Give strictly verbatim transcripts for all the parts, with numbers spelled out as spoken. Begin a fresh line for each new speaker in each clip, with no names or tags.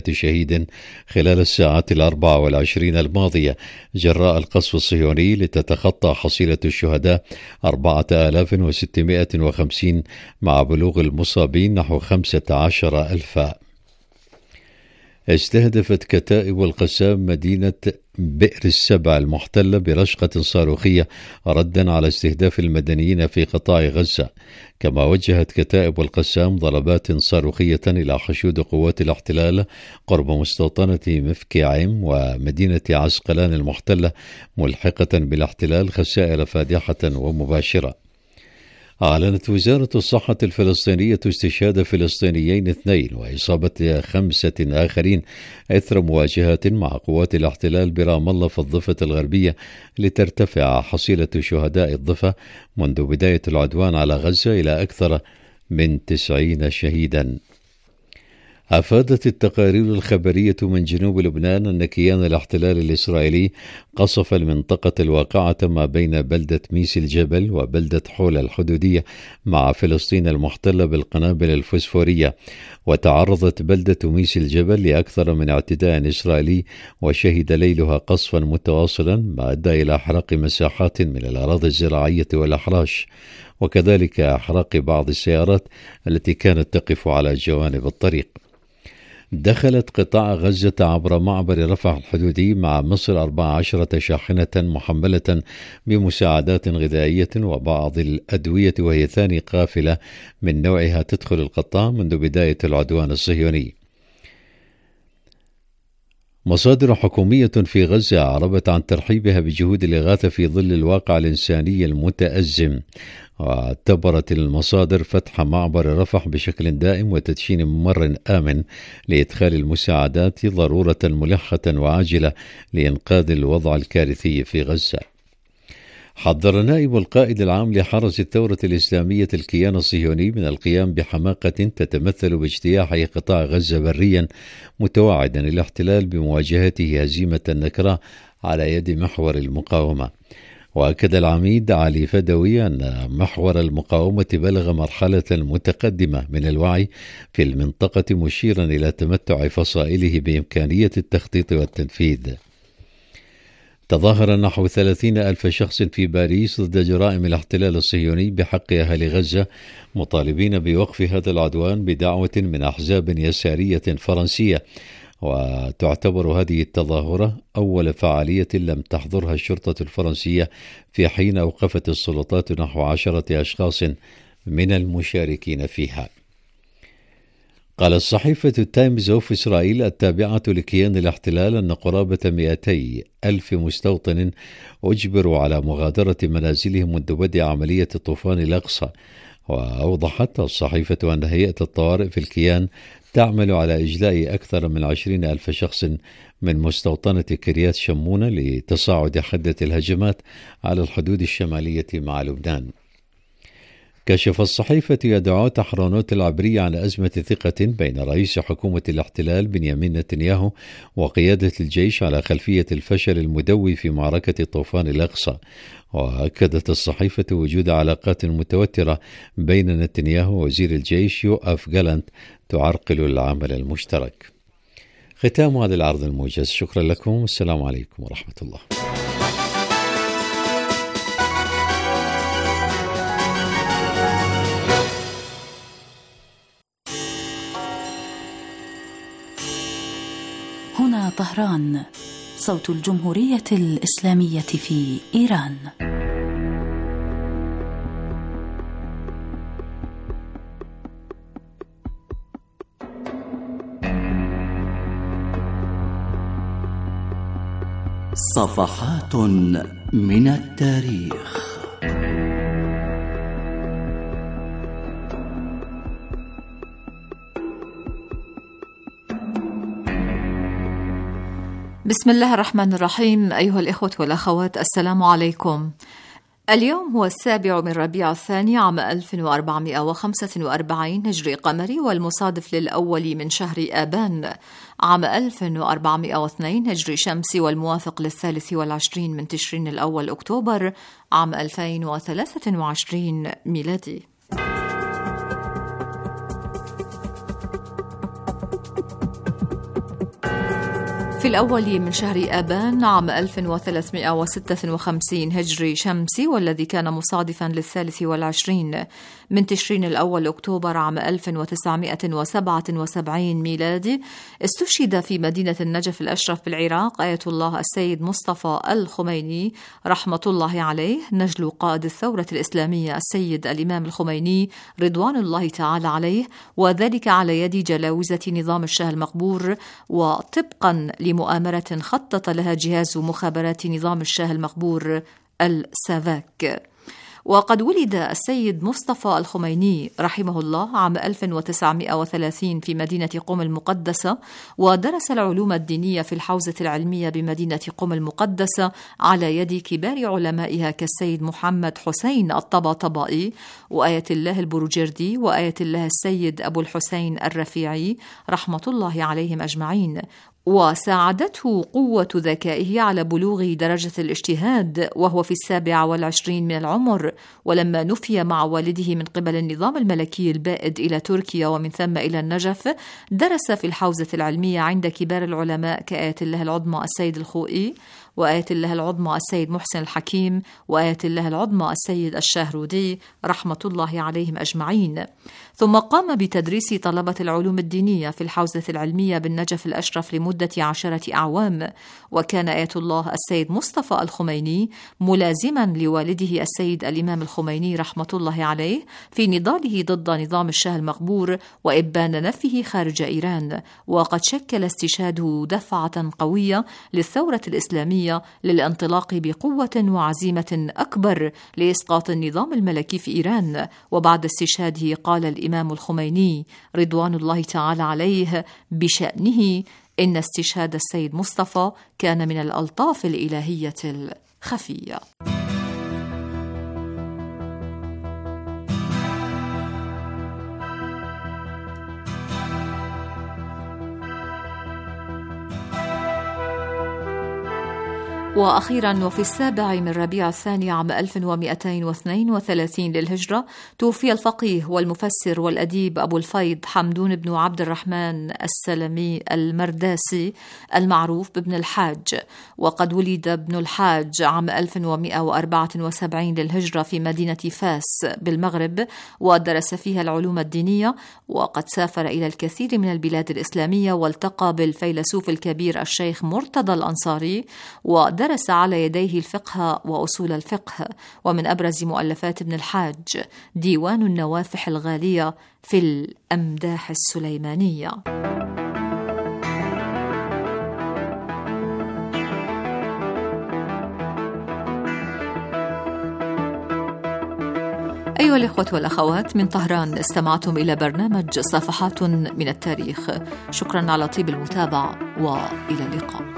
شهيد خلال الساعات الأربع والعشرين الماضية جراء القصف الصهيوني، لتتخطى حصيلة الشهداء أربعة آلاف وستمائة وخمسين مع بلوغ المصابين نحو خمسة عشر ألفا. استهدفت كتائب القسام مدينة بئر السبع المحتلة برشقة صاروخية ردا على استهداف المدنيين في قطاع غزة، كما وجهت كتائب القسام ضربات صاروخية إلى حشود قوات الاحتلال قرب مستوطنة مفكعيم ومدينة عسقلان المحتلة، ملحقة بالاحتلال خسائر فادحة ومباشرة. أعلنت وزارة الصحة الفلسطينية استشهاد فلسطينيين اثنين وإصابة خمسة آخرين إثر مواجهات مع قوات الاحتلال برام الله في الضفة الغربية، لترتفع حصيلة شهداء الضفة منذ بداية العدوان على غزة إلى أكثر من تسعين شهيدا. أفادت التقارير الخبرية من جنوب لبنان أن كيان الاحتلال الإسرائيلي قصف المنطقة الواقعة ما بين بلدة ميس الجبل وبلدة حول الحدودية مع فلسطين المحتلة بالقنابل الفوسفورية، وتعرضت بلدة ميس الجبل لأكثر من اعتداء إسرائيلي، وشهد ليلها قصفا متواصلا ما أدى إلى إحراق مساحات من الأراضي الزراعية والأحراش، وكذلك إحراق بعض السيارات التي كانت تقف على جوانب الطريق. دخلت قطاع غزة عبر معبر رفح الحدودي مع مصر أربع عشرة شاحنة محملة بمساعدات غذائية وبعض الأدوية، وهي ثاني قافلة من نوعها تدخل القطاع منذ بداية العدوان الصهيوني. مصادر حكومية في غزة أعربت عن ترحيبها بجهود الإغاثة في ظل الواقع الإنساني المتأزم، واعتبرت المصادر فتح معبر رفح بشكل دائم وتدشين ممر آمن لإدخال المساعدات ضرورة ملحة وعاجلة لإنقاذ الوضع الكارثي في غزة. حذر نائب القائد العام لحرس الثورة الإسلامية الكيان الصهيوني من القيام بحماقة تتمثل باجتياح قطاع غزة بريا، متوعدا الاحتلال بمواجهته هزيمة نكراء على يد محور المقاومة. وأكد العميد علي فدوي أن محور المقاومة بلغ مرحلة متقدمة من الوعي في المنطقة، مشيرا إلى تمتع فصائله بإمكانية التخطيط والتنفيذ. تظاهر نحو ثلاثين ألف شخص في باريس ضد جرائم الاحتلال الصهيوني بحق أهل غزة، مطالبين بوقف هذا العدوان بدعوة من أحزاب يسارية فرنسية. وتعتبر هذه التظاهرة أول فعالية لم تحضرها الشرطة الفرنسية في حين أوقفت السلطات نحو عشرة أشخاص من المشاركين فيها. قالت صحيفة التايمز أوف إسرائيل التابعة لكيان الاحتلال أن قرابة مئتي ألف مستوطن أجبروا على مغادرة منازلهم منذ بدء عملية طوفان الأقصى. وأوضحت الصحيفة أن هيئة الطوارئ في الكيان تعمل على إجلاء أكثر من عشرين ألف شخص من مستوطنة كريات شمونة لتصاعد حدة الهجمات على الحدود الشمالية مع لبنان. كشف الصحيفة يدعوات حرونوت العبرية عن أزمة ثقة بين رئيس حكومة الاحتلال بنيامين نتنياهو وقيادة الجيش على خلفية الفشل المدوي في معركة طوفان الأقصى. وأكدت الصحيفة وجود علاقات متوترة بين نتنياهو ووزير الجيش يوآف جالانت تعرقل العمل المشترك. ختام هذا العرض الموجز، شكرا لكم والسلام عليكم ورحمة الله.
هنا طهران، صوت الجمهورية الإسلامية في إيران.
صفحات من التاريخ.
بسم الله الرحمن الرحيم. أيها الإخوة والأخوات، السلام عليكم. اليوم هو السابع من ربيع الثاني عام ألف وأربعمائة وخمسة وأربعين هجري قمري، والمصادف للأول من شهر آبان عام ألف وأربعمائة واثنين هجري شمسي، والموافق للثالث والعشرين من تشرين الأول أكتوبر عام ألفين وثلاثة وعشرين ميلادي. في الأول من شهر آبان عام ألف وثلاثمائة وستة وخمسين هجري شمسي، والذي كان مصادفا للثالث والعشرين من تشرين الأول أكتوبر عام ألف وتسعمائة وسبعة وسبعين ميلادي، استشهد في مدينة النجف الأشرف بالعراق آية الله السيد مصطفى الخميني رحمة الله عليه، نجل قائد الثورة الإسلامية السيد الإمام الخميني رضوان الله تعالى عليه، وذلك على يد جلاوزة نظام الشاه المقبور، وطبقا لمؤامرة خطط لها جهاز مخابرات نظام الشاه المقبور السافاك. وقد ولد السيد مصطفى الخميني رحمه الله عام ألف وتسعمائة وثلاثين في مدينة قم المقدسة، ودرس العلوم الدينية في الحوزة العلمية بمدينة قم المقدسة على يد كبار علمائها كالسيد محمد حسين الطباطبائي وآية الله البروجردي وآية الله السيد أبو الحسين الرفيعي رحمة الله عليهم أجمعين. وساعدته قوة ذكائه على بلوغ درجة الاجتهاد وهو في السابع والعشرين من العمر، ولما نفي مع والده من قبل النظام الملكي البائد إلى تركيا ومن ثم إلى النجف، درس في الحوزة العلمية عند كبار العلماء كآية الله العظمى السيد الخوئي وآية الله العظمى السيد محسن الحكيم وآية الله العظمى السيد الشهرودي رحمة الله عليهم أجمعين. ثم قام بتدريس طلبة العلوم الدينية في الحوزة العلمية بالنجف الأشرف لمدة عشرة أعوام، وكان آية الله السيد مصطفى الخميني ملازما لوالده السيد الإمام الخميني رحمة الله عليه في نضاله ضد نظام الشاه المقبور وإبان نفيه خارج إيران، وقد شكل استشهاده دفعة قوية للثورة الإسلامية للانطلاق بقوة وعزيمة أكبر لإسقاط النظام الملكي في إيران. وبعد استشهاده قال الإمام الخميني رضوان الله تعالى عليه بشأنه: إن استشهاد السيد مصطفى كان من الألطاف الإلهية الخفية. وأخيرا وفي السابع من ربيع الثاني عام ألف ومئتين واثنين وثلاثين للهجرة توفي الفقيه والمفسر والأديب أبو الفيض حمدون بن عبد الرحمن السلمي المرداسي المعروف بابن الحاج. وقد ولد ابن الحاج عام ألف ومئة وأربعة وسبعين للهجرة في مدينة فاس بالمغرب، ودرس فيها العلوم الدينية، وقد سافر إلى الكثير من البلاد الإسلامية والتقى بالفيلسوف الكبير الشيخ مرتضى الأنصاري، ودرس درس على يديه الفقه وأصول الفقه. ومن أبرز مؤلفات ابن الحاج ديوان النوافح الغالية في الأمداح السليمانية. أيها الإخوة والأخوات، من طهران استمعتم إلى برنامج صفحات من التاريخ. شكرا على طيب المتابعة وإلى اللقاء.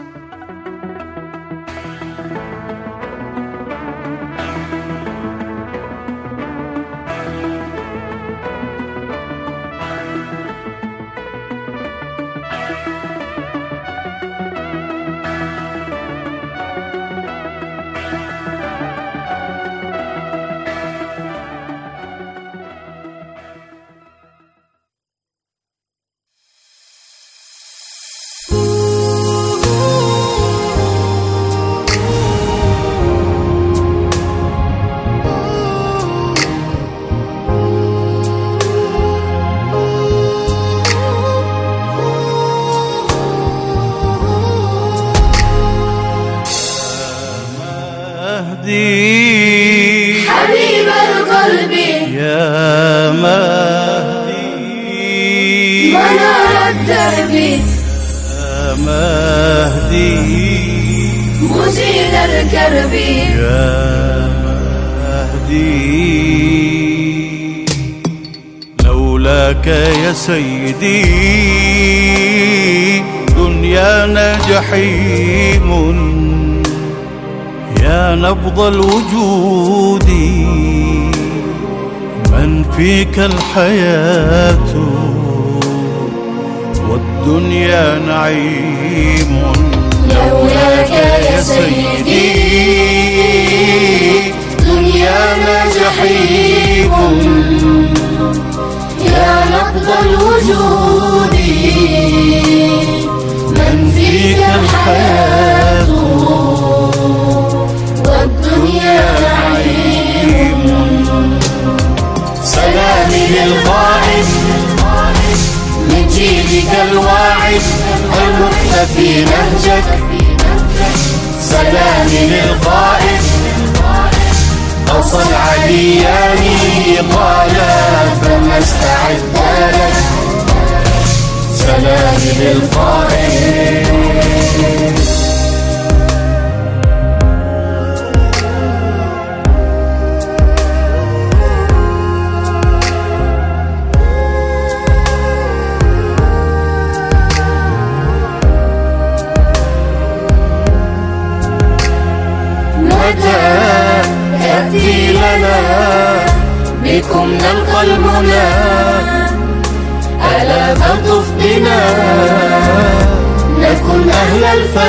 حبيب القلب
يا مهدي
منار الدرب
يا مهدي
مزيل الكرب
يا مهدي لولاك يا سيدي دنيانا جحيم يا نبض الوجود من فيك الحياة والدنيا نعيم
لولاك يا سيدي دنيانا جحيم يا نبض الوجود من فيك الحياة المختفي نهجك. سلامي للقائد أوصى العليان قال فلنستعد لك. سلامي للقائد. يأتي لنا بكم نلقى المنى. ألا فالطف بنا نكن أهل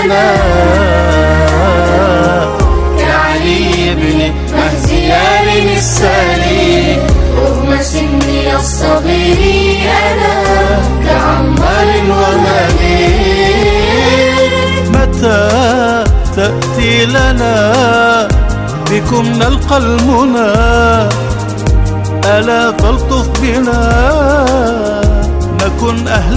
الفناء. كعلي بن مهزيان السالي رغم سني الصغير أنا كعمار ومليك.
متى تأتي لنا بكم نلقى المنى. ألا فالطف بنا نكن أهل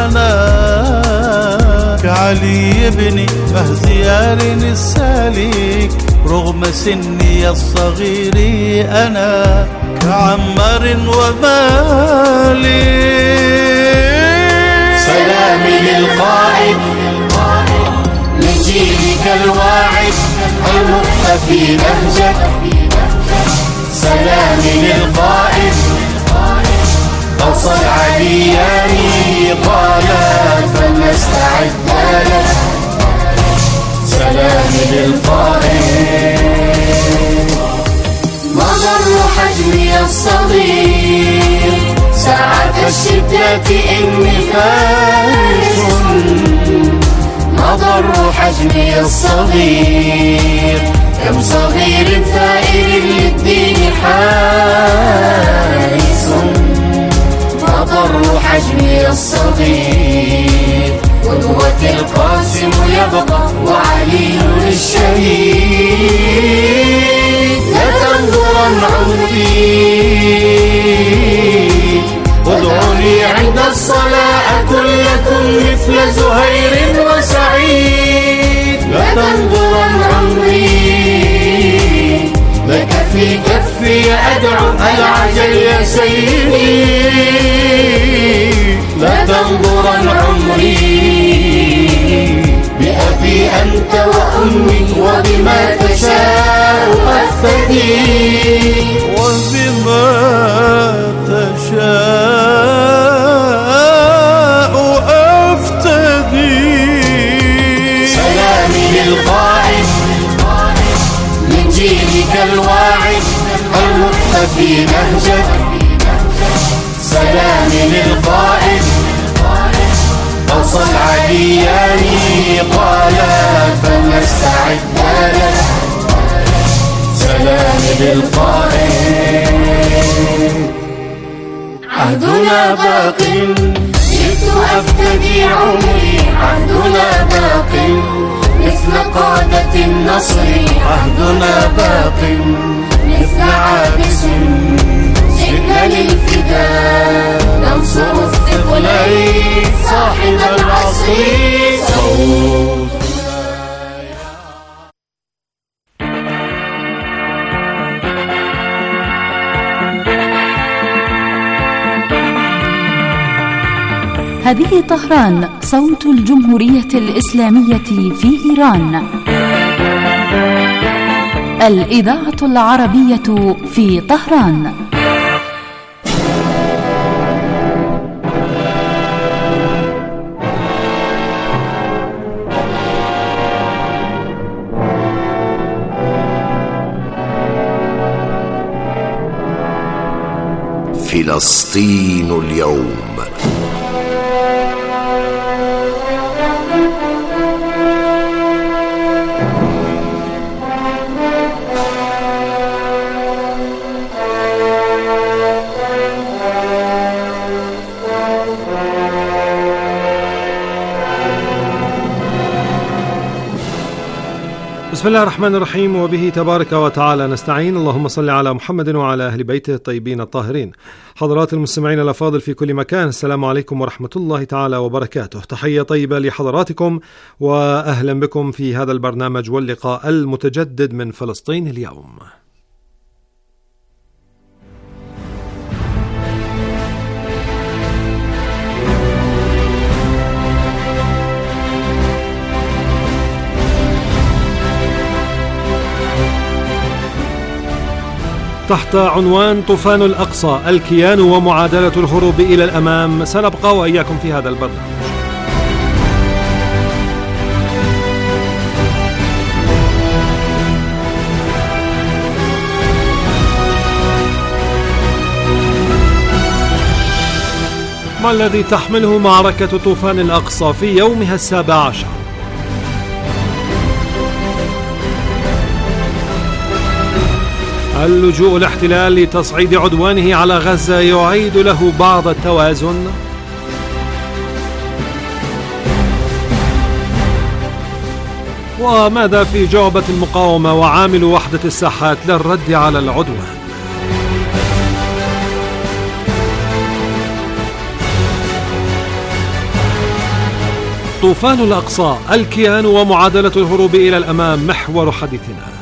الفناء. كعلي بن مهزيان السالك رغم سني الصغير أنا كعمار ومالك.
سلامي للقائد من جيلك الواعد المختفي نهجك. سلامي للقائد أوصى العليان قال فلنستعد لك. سلامي للقائد. ما ضر حجمي الصغير ساعة الشدة إني فارس. ما ضر حجمي الصغير كم صغير ثائر للدين حارس. ما ضر حجمي الصغير قدوة القاسم يبقى وعلي الشهيد. لا تنظرن عمري وادعوني عند الصلاة كلكم مثل زهير وسعيد. لا تنظرن عمري لك في كفي أدعو العجل يا سيدي. لا تنظرن عمري بأبي أنت وأمي وبما تشاء أفتدي.
وبما تشاء أفتدي.
سلامي للقائد من جيلك الواعد المختفي نهجك. سلامي للقائد أوصى العليان قال فلنستعد لك. سلامي للقائد. عهدنا باق جئت أفتدي عمري. عهدنا باق مثل قادة النصر. عهدنا باق مثل عابس جئنا للفداء ننصر الثقلين صاحب العصر. صوت
هذه طهران صوت الجمهورية الإسلامية في إيران. الإذاعة العربية في طهران.
فلسطين اليوم.
بسم الله الرحمن الرحيم، وبه تبارك وتعالى نستعين. اللهم صل على محمد وعلى أهل بيته الطيبين الطاهرين. حضرات المستمعين الأفاضل في كل مكان، السلام عليكم ورحمة الله تعالى وبركاته. تحية طيبة لحضراتكم وأهلا بكم في هذا البرنامج واللقاء المتجدد من فلسطين اليوم. تحت عنوان طوفان الأقصى، الكيان ومعادلة الهروب إلى الأمام، سنبقى وإياكم في هذا البرنامج. ما الذي تحمله معركة طوفان الأقصى في يومها السابع عشر؟ اللجوء الاحتلال لتصعيد عدوانه على غزة يعيد له بعض التوازن. وماذا في جعبة المقاومة وعامل وحدة الساحات للرد على العدوان؟ طوفان الأقصى، الكيان ومعادلة الهروب إلى الأمام، محور حديثنا.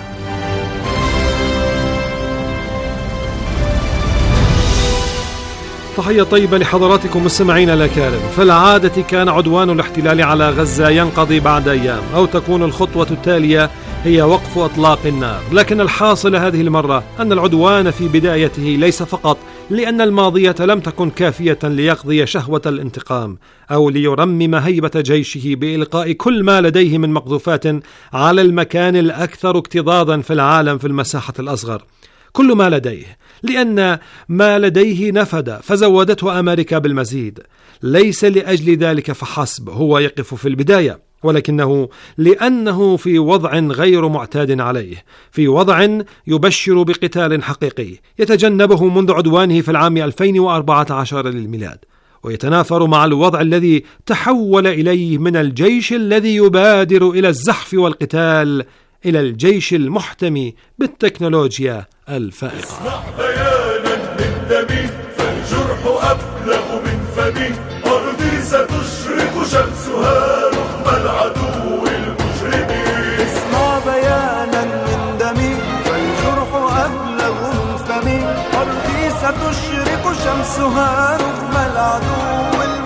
تحية طيبة لحضراتكم مستمعين الأكارم. فالعادة كان عدوان الاحتلال على غزة ينقضي بعد أيام، أو تكون الخطوة التالية هي وقف أطلاق النار. لكن الحاصل هذه المرة أن العدوان في بدايته ليس فقط لأن الماضية لم تكن كافية ليقضي شهوة الانتقام أو ليرمم هيبة جيشه بإلقاء كل ما لديه من مقذوفات على المكان الأكثر اكتظاظا في العالم في المساحة الأصغر، كل ما لديه، لأن ما لديه نفد فزودته أمريكا بالمزيد. ليس لأجل ذلك فحسب هو يقف في البداية، ولكنه لأنه في وضع غير معتاد عليه، في وضع يبشر بقتال حقيقي يتجنبه منذ عدوانه في العام ألفين وأربعة عشر للميلاد، ويتنافر مع الوضع الذي تحول إليه من الجيش الذي يبادر إلى الزحف والقتال إلى الجيش المحتمي بالتكنولوجيا الفائقة.
اسمع بيانا من دمي فالجرح أبلغ من فمي، أرضي ستشرق شمسها رغم العدو المجرم.
اسمع بيانا من دمي فالجرح أبلغ من فمي، أرضي ستشرق شمسها رغم العدو المجرم.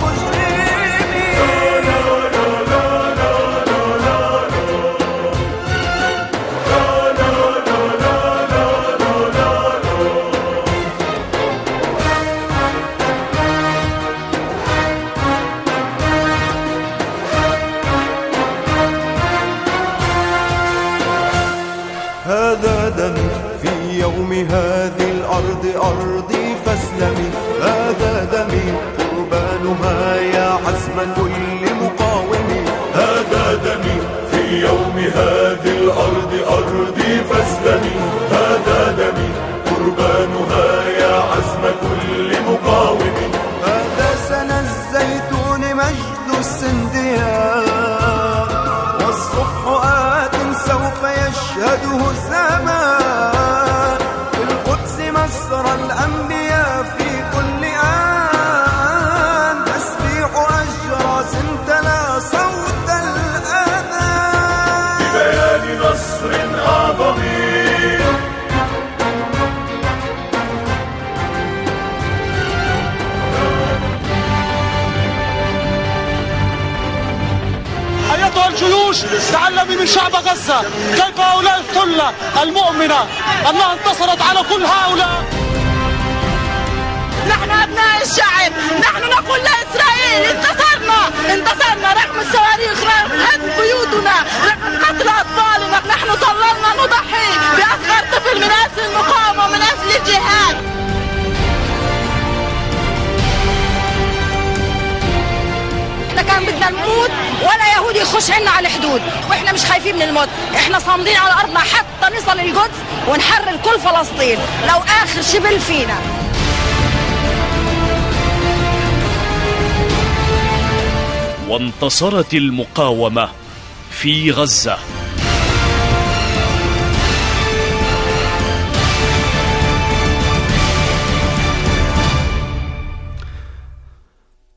هذا دمي في يوم هذه الأرض أرضي فاسلمي، هذا دمي قربانها يا حزم كل مقاوم.
هذا دمي في يوم هذه الأرض أرضي فاسلمي، هذا دمي قربانها يا حزم كل مقاوم.
هذا سنى الزيتون مجد السندياء، والصبح آت سوف يشهده الزمان. القدس مصر الأنبياء في كل آن، تسبيح أجراس تلا صوت الأذان
ببيان نصر أعظم.
أيتها الجيوش، تعلمي من شعب غزة كيف هؤلاء الثلة المؤمنة أنها انتصرت على كل هؤلاء.
نحن أبناء الشعب، نحن نقول لإسرائيل انتصرنا، انتصرنا رغم الصواريخ، رغم هدم بيوتنا، رغم قتل أطفالنا. نحن ظللنا نضحي بأصغر طفل من أجل المقاومة ومن أجل الجهاد. كان بدنا نموت ولا يهودي يخش عنا على الحدود، واحنا مش خايفين من الموت، احنا صامدين على ارضنا حتى نصل القدس ونحرر كل فلسطين لو اخر شبل فينا.
وانتصرت المقاومة في غزة.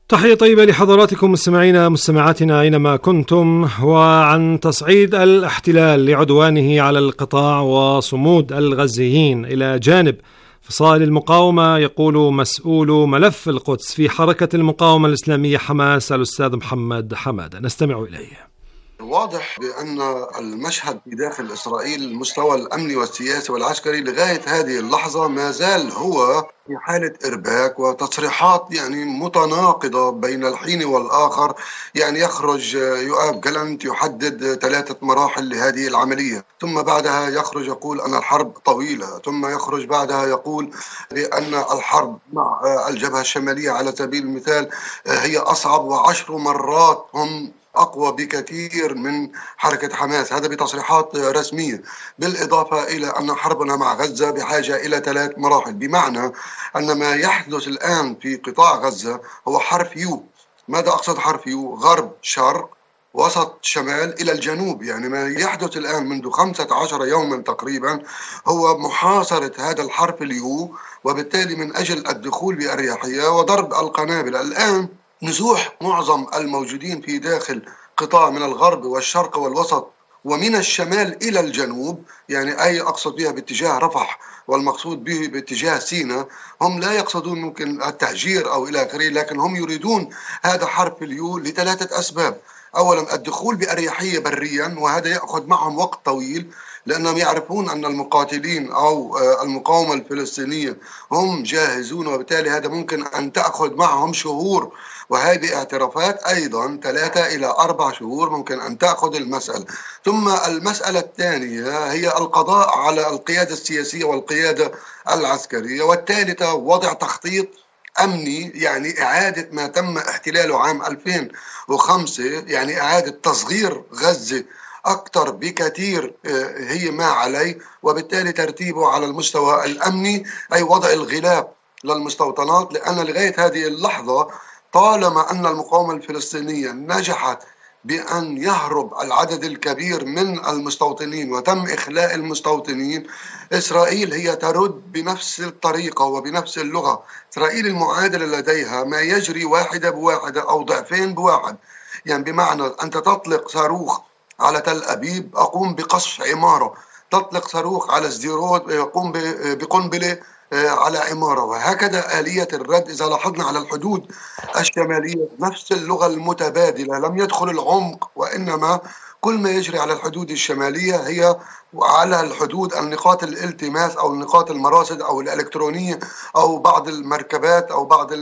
تحية طيبة لحضراتكم مستمعينا مستمعاتنا أينما كنتم. وعن تصعيد الاحتلال لعدوانه على القطاع وصمود الغزيين إلى جانب فصائل المقاومة، يقول مسؤول ملف القدس في حركة المقاومة الإسلامية حماس الأستاذ محمد حمادة، نستمع إليه.
واضح بأن المشهد في داخل إسرائيل المستوى الأمني والسياسي والعسكري لغاية هذه اللحظة ما زال هو في حالة إرباك وتصريحات يعني متناقضة بين الحين والآخر. يعني يخرج يؤاب جالنت يحدد ثلاثة مراحل لهذه العملية، ثم بعدها يخرج يقول أن الحرب طويلة، ثم يخرج بعدها يقول بأن الحرب مع الجبهة الشمالية على سبيل المثال هي أصعب وعشر مرات هم أقوى بكثير من حركة حماس. هذا بتصريحات رسمية، بالإضافة إلى أن حربنا مع غزة بحاجة إلى ثلاث مراحل، بمعنى أن ما يحدث الآن في قطاع غزة هو حرف يو. ماذا أقصد حرف يو؟ غرب شرق وسط شمال إلى الجنوب. يعني ما يحدث الآن منذ خمسة عشر يوما تقريبا هو محاصرة هذا الحرف اليو، وبالتالي من أجل الدخول بأريحية وضرب القنابل. الآن نزوح معظم الموجودين في داخل قطاع من الغرب والشرق والوسط ومن الشمال إلى الجنوب، يعني أي أقصد بها باتجاه رفح والمقصود به باتجاه سيناء. هم لا يقصدون ممكن التهجير أو إلى آخره، لكن هم يريدون هذا حرف اليو لثلاثة أسباب. أولا الدخول بأريحية بريا، وهذا يأخذ معهم وقت طويل لأنهم يعرفون أن المقاتلين أو المقاومة الفلسطينية هم جاهزون، وبالتالي هذا ممكن أن تأخذ معهم شهور، وهذه اعترافات أيضا ثلاثة إلى أربع شهور ممكن أن تأخذ المسألة. ثم المسألة الثانية هي القضاء على القيادة السياسية والقيادة العسكرية، والثالثة وضع تخطيط أمني، يعني إعادة ما تم احتلاله عام ألفين وخمسة، يعني إعادة تصغير غزة أكثر بكثير هي ما عليه، وبالتالي ترتيبه على المستوى الأمني أي وضع الغلاف للمستوطنات. لأن لغاية هذه اللحظة طالما أن المقاومة الفلسطينية نجحت بأن يهرب العدد الكبير من المستوطنين وتم إخلاء المستوطنين، إسرائيل هي ترد بنفس الطريقة وبنفس اللغة. إسرائيل المعادلة لديها ما يجري واحدة بواحدة أو ضعفين بواحد. يعني بمعنى أنت تطلق صاروخ على تل أبيب أقوم بقصف عمارة، تطلق صاروخ على سديروت يقوم بقنبلة على عمارة، وهكذا آلية الرد. إذا لاحظنا على الحدود الشمالية نفس اللغة المتبادلة، لم يدخل العمق، وإنما كل ما يجري على الحدود الشمالية هي على الحدود النقاط الالتماس أو نقاط المراصد أو الإلكترونية أو بعض المركبات أو بعض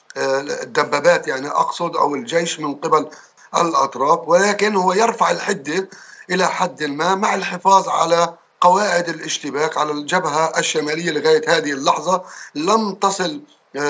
الدبابات، يعني أقصد أو الجيش من قبل الأطراف. ولكن هو يرفع الحدة إلى حد ما مع الحفاظ على قواعد الاشتباك على الجبهة الشمالية. لغاية هذه اللحظة لم تصل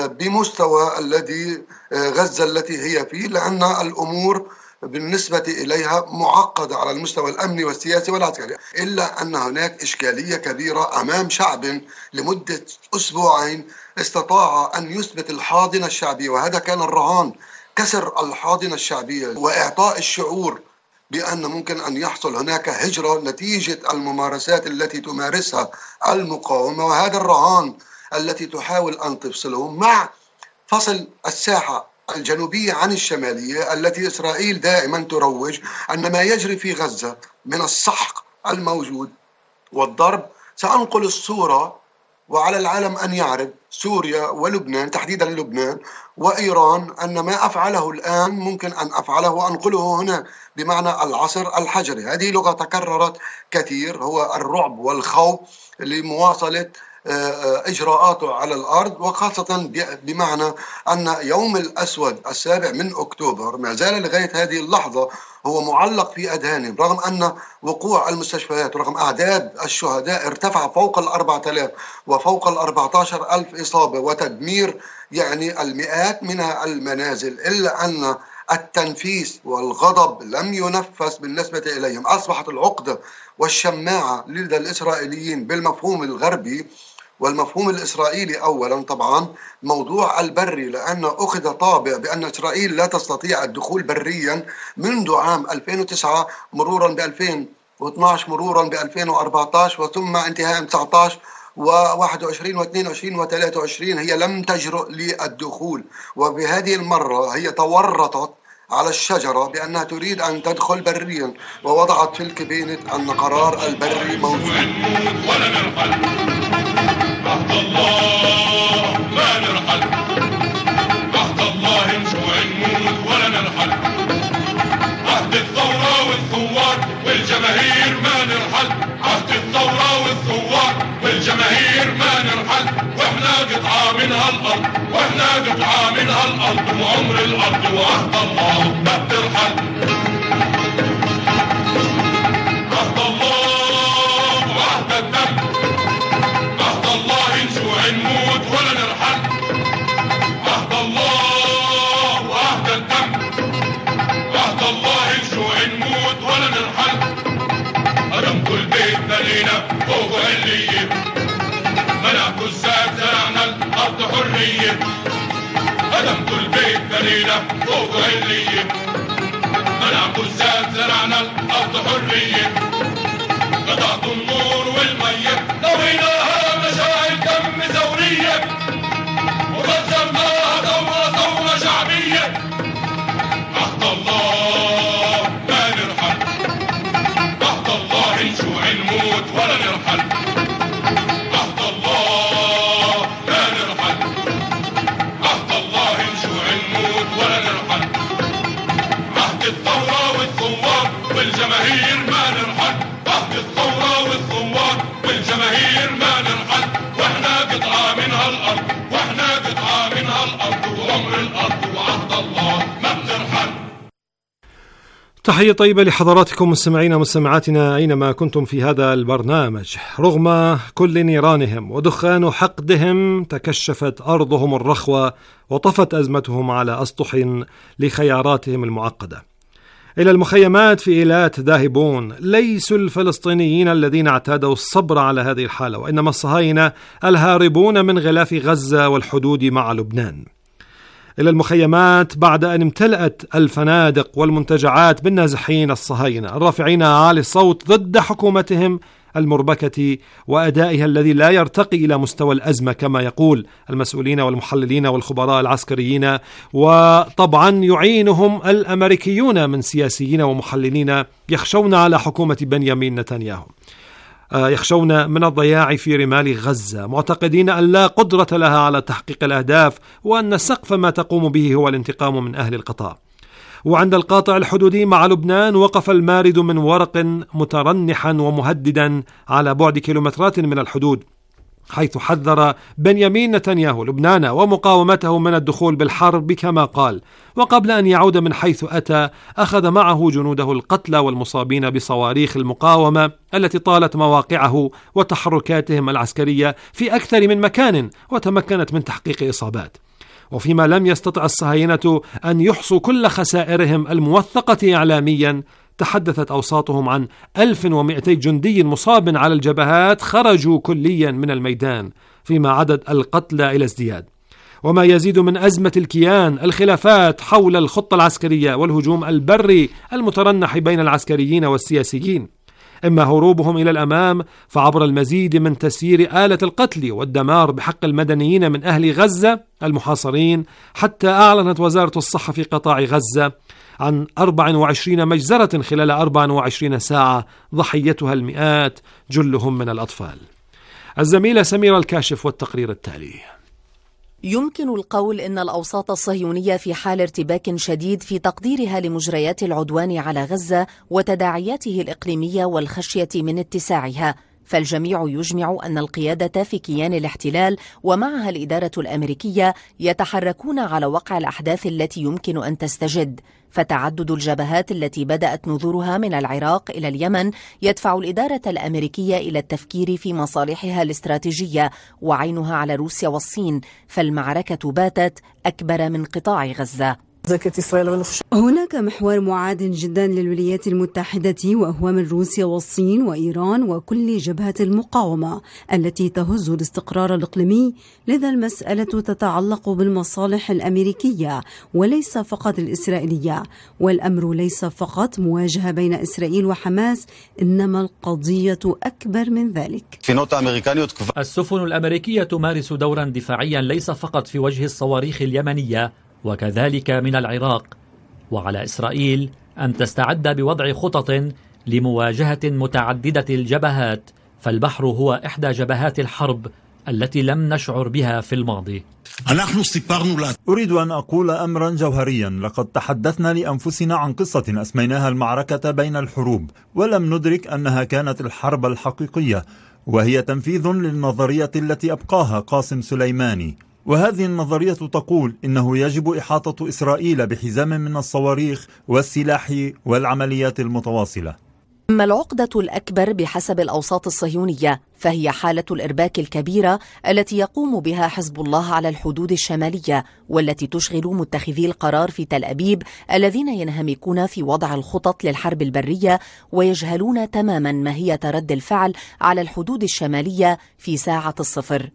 بمستوى الذي غزة التي هي فيه، لأن الأمور بالنسبة إليها معقدة على المستوى الأمني والسياسي والعسكري. إلا أن هناك إشكالية كبيرة أمام شعب لمدة أسبوعين استطاع أن يثبت الحاضنة الشعبية، وهذا كان الرهان، كسر الحاضنة الشعبية وإعطاء الشعور بأن ممكن أن يحصل هناك هجرة نتيجة الممارسات التي تمارسها المقاومة. وهذا الرهان التي تحاول أن تفصلهم مع فصل الساحة الجنوبية عن الشمالية، التي إسرائيل دائما تروج أن ما يجري في غزة من السحق الموجود والضرب. سأنقل الصورة وعلى العالم أن يعرف سوريا ولبنان، تحديدا لبنان وإيران، أن ما أفعله الآن ممكن أن أفعله وأنقله هنا، بمعنى العصر الحجري. هذه لغة تكررت كثير، هو الرعب والخوف لمواصلة إجراءاته على الأرض، وخاصة بمعنى أن يوم الأسود السابع من أكتوبر ما زال لغاية هذه اللحظة هو معلق في أذهانهم، رغم أن وقوع المستشفيات رغم أعداد الشهداء ارتفع فوق الأربعة آلاف وفوق الأربعة عشر ألف إصابة وتدمير يعني المئات من المنازل، إلا أن التنفيس والغضب لم ينفس بالنسبة إليهم. أصبحت العقدة والشماعة لدى الإسرائيليين بالمفهوم الغربي والمفهوم الإسرائيلي. أولا طبعا موضوع البري، لأنه أخذ طابع بأن إسرائيل لا تستطيع الدخول بريا منذ عام ألفين وتسعة مرورا ب ألفين واثني عشر مرورا ب ألفين وأربعة عشر وثم انتهاء تسعة عشر وواحد وعشرين واثنين وعشرين وثلاثة وعشرين هي لم تجرؤ للدخول، وبهذه المرة هي تورطت على الشجرة بأنها تريد أن تدخل بريا، ووضعت في الكابينة أن قرار البري موجود.
ولا نرحل عهد الله ما نرحل، عهد الله نجوع نموت ولا نرحل، عهد الثورة والثوار والجماهير ما نرحل، عهد الثورة والثوار والجماهير ما نرحل، واحنا قطعة من هالأرض، واحنا قطعة من هالأرض، وعمر الأرض وعهد الله ما بترحل. عهد الله وعهد الدم، عهد الله نجوع نموت ولا نرحل، عهد الله وعهد الدم، عهد الله نجوع نموت ولا نرحل. قدم كل بيت بنينا فوق علية، منع كل ساعة زرعنا الأرض حرية، قدم كل بيت بنينا فوق علية، منع كل ساعة زرعنا الأرض حرية، قطعت النور والمية نويناها مشاعل دم ثورية، وغزرناها ثورة ثورة شعبية. عهد الله ما نرحل، عهد الله نجوع نموت ولا نرحل، عهد الله ما نرحل، عهد الله نجوع نموت ولا نرحل، عهد الثورة والثوار والجماهير ما نرحل، عهد الثورة والثوار والجماهير ما نرحل، واحنا قطعة من هالأرض، واحنا قطعة من هالأرض، وعمر الأرض وعهد الله ما بترحل.
تحية طيبة لحضراتكم مستمعينا مستمعاتنا أينما كنتم في هذا البرنامج. رغم كل نيرانهم ودخان حقدهم تكشفت أرضهم الرخوة وطفت أزمتهم على أسطح لخياراتهم المعقدة. إلى المخيمات في إيلات ذاهبون ليسوا الفلسطينيين الذين اعتادوا الصبر على هذه الحالة، وإنما الصهاينة الهاربون من غلاف غزة والحدود مع لبنان. إلى المخيمات بعد أن امتلأت الفنادق والمنتجعات بالنازحين الصهاينة الرافعين أعالي الصوت ضد حكومتهم المربكة وأدائها الذي لا يرتقي إلى مستوى الأزمة كما يقول المسؤولين والمحللين والخبراء العسكريين، وطبعا يعينهم الأمريكيون من سياسيين ومحللين يخشون على حكومة بنيامين نتنياهو، يخشون من الضياع في رمال غزة، معتقدين أن لا قدرة لها على تحقيق الأهداف، وأن سقف ما تقوم به هو الانتقام من أهل القطاع. وعند القاطع الحدودي مع لبنان وقف المارد من ورق مترنحا ومهددا على بعد كيلومترات من الحدود، حيث حذر بنيامين نتنياهو لبنان ومقاومته من الدخول بالحرب كما قال، وقبل أن يعود من حيث أتى أخذ معه جنوده القتلى والمصابين بصواريخ المقاومة التي طالت مواقعه وتحركاتهم العسكرية في أكثر من مكان وتمكنت من تحقيق إصابات. وفيما لم يستطع الصهاينة أن يحصوا كل خسائرهم الموثقة إعلاميا، تحدثت أوساطهم عن ألف ومئتي جندي مصاب على الجبهات خرجوا كليا من الميدان، فيما عدد القتلى إلى ازدياد. وما يزيد من أزمة الكيان الخلافات حول الخطة العسكرية والهجوم البري المترنح بين العسكريين والسياسيين، إما هروبهم إلى الأمام فعبر المزيد من تسيير آلة القتل والدمار بحق المدنيين من أهل غزة المحاصرين، حتى أعلنت وزارة الصحة في قطاع غزة عن أربع وعشرين مجزرة خلال أربع وعشرين ساعة ضحيتها المئات جلهم من الأطفال. الزميلة سميرة الكاشف والتقرير التالي.
يمكن القول إن الأوساط الصهيونية في حال ارتباك شديد في تقديرها لمجريات العدوان على غزة وتداعياته الإقليمية والخشية من اتساعها، فالجميع يجمع أن القيادة في كيان الاحتلال ومعها الإدارة الأمريكية يتحركون على وقع الأحداث التي يمكن أن تستجد، فتعدد الجبهات التي بدأت نذورها من العراق إلى اليمن يدفع الإدارة الأمريكية إلى التفكير في مصالحها الاستراتيجية وعينها على روسيا والصين، فالمعركة باتت أكبر من قطاع غزة.
هناك محور معاد جدا للولايات المتحدة وهو من روسيا والصين وإيران وكل جبهة المقاومة التي تهز الاستقرار الإقليمي، لذا المسألة تتعلق بالمصالح الأمريكية وليس فقط الإسرائيلية، والأمر ليس فقط مواجهة بين إسرائيل وحماس، إنما القضية أكبر من ذلك.
السفن الأمريكية تمارس دورا دفاعيا ليس فقط في وجه الصواريخ اليمنية وكذلك من العراق، وعلى إسرائيل أن تستعد بوضع خطط لمواجهة متعددة الجبهات، فالبحر هو إحدى جبهات الحرب التي لم نشعر بها في الماضي.
أريد أن أقول أمرا جوهريا، لقد تحدثنا لأنفسنا عن قصة أسميناها المعركة بين الحروب، ولم ندرك أنها كانت الحرب الحقيقية، وهي تنفيذ للنظرية التي أبقاها قاسم سليماني. وهذه النظرية تقول إنه يجب إحاطة إسرائيل بحزام من الصواريخ والسلاح والعمليات المتواصلة.
أما العقدة الأكبر بحسب الأوساط الصهيونية فهي حالة الإرباك الكبيرة التي يقوم بها حزب الله على الحدود الشمالية، والتي تشغل متخذي القرار في تل أبيب الذين ينهمكون في وضع الخطط للحرب البرية ويجهلون تماما ماهية رد الفعل على الحدود الشمالية في ساعة الصفر.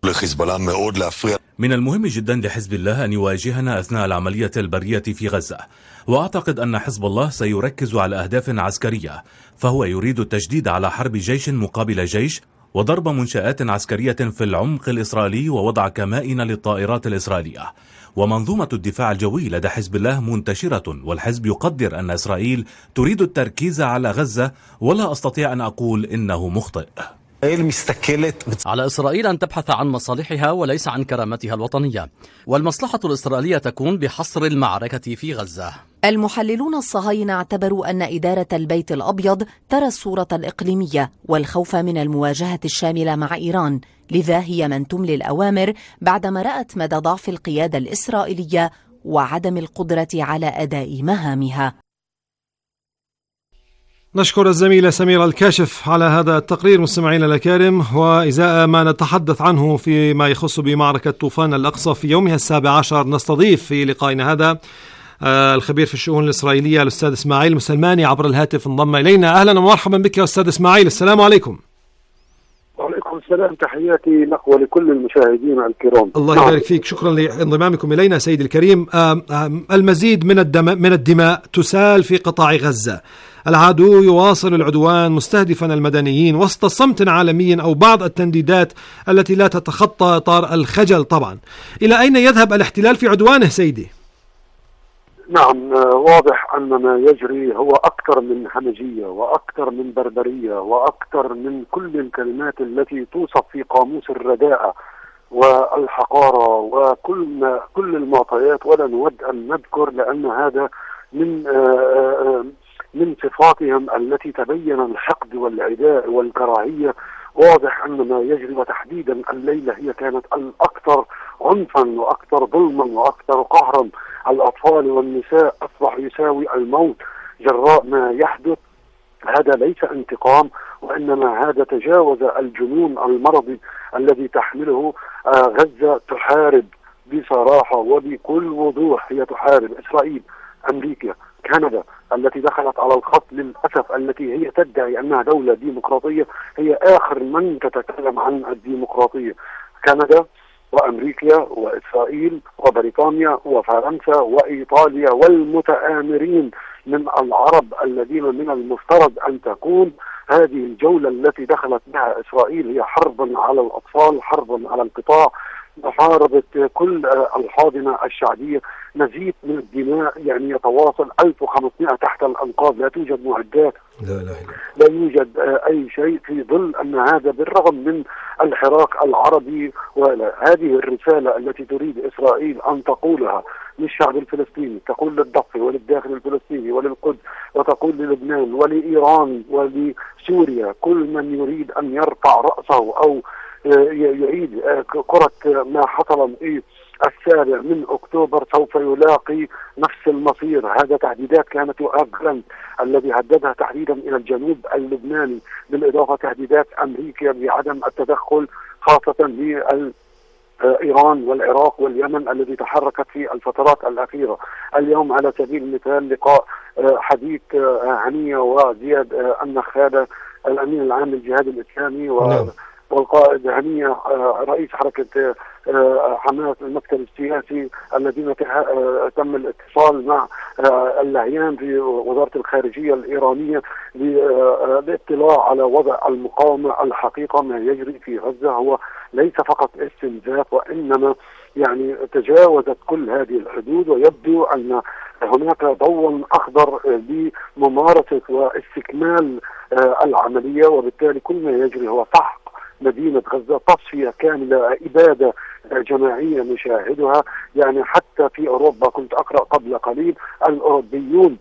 من المهم جدا لحزب الله أن يواجهنا أثناء العملية البرية في غزة، وأعتقد أن حزب الله سيركز على أهداف عسكرية، فهو يريد التجديد على حرب جيش مقابل جيش وضرب منشآت عسكرية في العمق الإسرائيلي ووضع كمائن للطائرات الإسرائيلية. ومنظومة الدفاع الجوي لدى حزب الله منتشرة، والحزب يقدر أن إسرائيل تريد التركيز على غزة، ولا أستطيع أن أقول إنه مخطئ.
على إسرائيل أن تبحث عن مصالحها وليس عن كرامتها الوطنية، والمصلحة الإسرائيلية تكون بحصر المعركة في غزة.
المحللون الصهاينة اعتبروا أن إدارة البيت الأبيض ترى الصورة الإقليمية والخوف من المواجهة الشاملة مع إيران، لذا هي من تملي الأوامر بعدما رأت مدى ضعف القيادة الإسرائيلية وعدم القدرة على أداء مهامها.
نشكر الزميلة سميرة الكاشف على هذا التقرير. مستمعينا الكرام، وإزاء ما نتحدث عنه فيما يخص بمعركة طوفان الأقصى في يومها السابع عشر، نستضيف في لقائنا هذا الخبير في الشؤون الإسرائيلية الأستاذ إسماعيل مسلماني عبر الهاتف انضم إلينا. أهلا ومرحبا بك يا أستاذ إسماعيل، السلام عليكم.
وعليكم السلام، تحياتي لك ولكل المشاهدين الكرام.
الله يبارك فيك، شكرا لانضمامكم إلينا سيدي الكريم. المزيد من الدماء, من الدماء تسال في قطاع غزة، العدو يواصل العدوان مستهدفا المدنيين وسط صمت عالمي أو بعض التنديدات التي لا تتخطى إطار الخجل طبعا. إلى أين يذهب الاحتلال في عدوانه سيدي؟
نعم، واضح أن ما يجري هو أكثر من همجية وأكثر من بربرية وأكثر من كل الكلمات التي توصف في قاموس الرداءة والحقارة وكل ما كل المعطيات، ولا نود أن نذكر لأن هذا من من صفاتهم التي تبين الحقد والعداء والكراهية. واضح أن ما يجري وتحديدا الليلة هي كانت الأكثر عنفا وأكثر ظلما وأكثر قهرا. الأطفال والنساء أصبح يساوي الموت جراء ما يحدث. هذا ليس انتقام، وإنما هذا تجاوز الجنون المرضي الذي تحمله غزة. تحارب بصراحة وبكل وضوح، هي تحارب إسرائيل، أمريكا، كندا التي دخلت على الخط للأسف، التي هي تدعي أنها دولة ديمقراطية، هي آخر من تتكلم عن الديمقراطية. كندا وأمريكا وإسرائيل وبريطانيا وفرنسا وإيطاليا والمتآمرين من العرب الذين من المفترض أن تكون هذه الجولة التي دخلت بها إسرائيل هي حربا على الأطفال، حربا على القطاع، محاربة كل الحاضنة الشعبية. مزيد من الدماء يعني يتواصل، ألف وخمسمائة تحت الأنقاض، لا توجد معدات،
لا لا
لا يوجد أي شيء، في ظل أن هذا بالرغم من الحراك العربي. وهذه الرسالة التي تريد إسرائيل أن تقولها للشعب الفلسطيني، تقول للضفة وللداخل الفلسطيني وللقدس، وتقول للبنان ولإيران ولسوريا، كل من يريد أن يرفع رأسه أو يعيد كرة ما حصل في السابع من أكتوبر سوف يلاقي نفس المصير. هذا تهديدات كانت أغلى، الذي هددها تحديدا إلى الجنوب اللبناني، بالإضافة تهديدات أمريكا بعدم التدخل خاصة إيران والعراق واليمن الذي تحركت في الفترات الأخيرة. اليوم على سبيل المثال لقاء حديث هنية وزياد النخالة الأمين العام للجهاد الإسلامي و والقائد هنية رئيس حركة حماس المكتب السياسي الذين تم الاتصال مع اللهيان في وزارة الخارجية الإيرانية للاطلاع على وضع المقاومة. الحقيقة ما يجري في غزة هو ليس فقط استنزاف، وإنما يعني تجاوزت كل هذه الحدود، ويبدو أن هناك ضوء أخضر لممارسة واستكمال العملية، وبالتالي كل ما يجري هو سحق مدينة غزة، تصفية كاملة، إبادة جماعية نشاهدها. يعني حتى في أوروبا كنت أقرأ قبل قليل الأوروبيون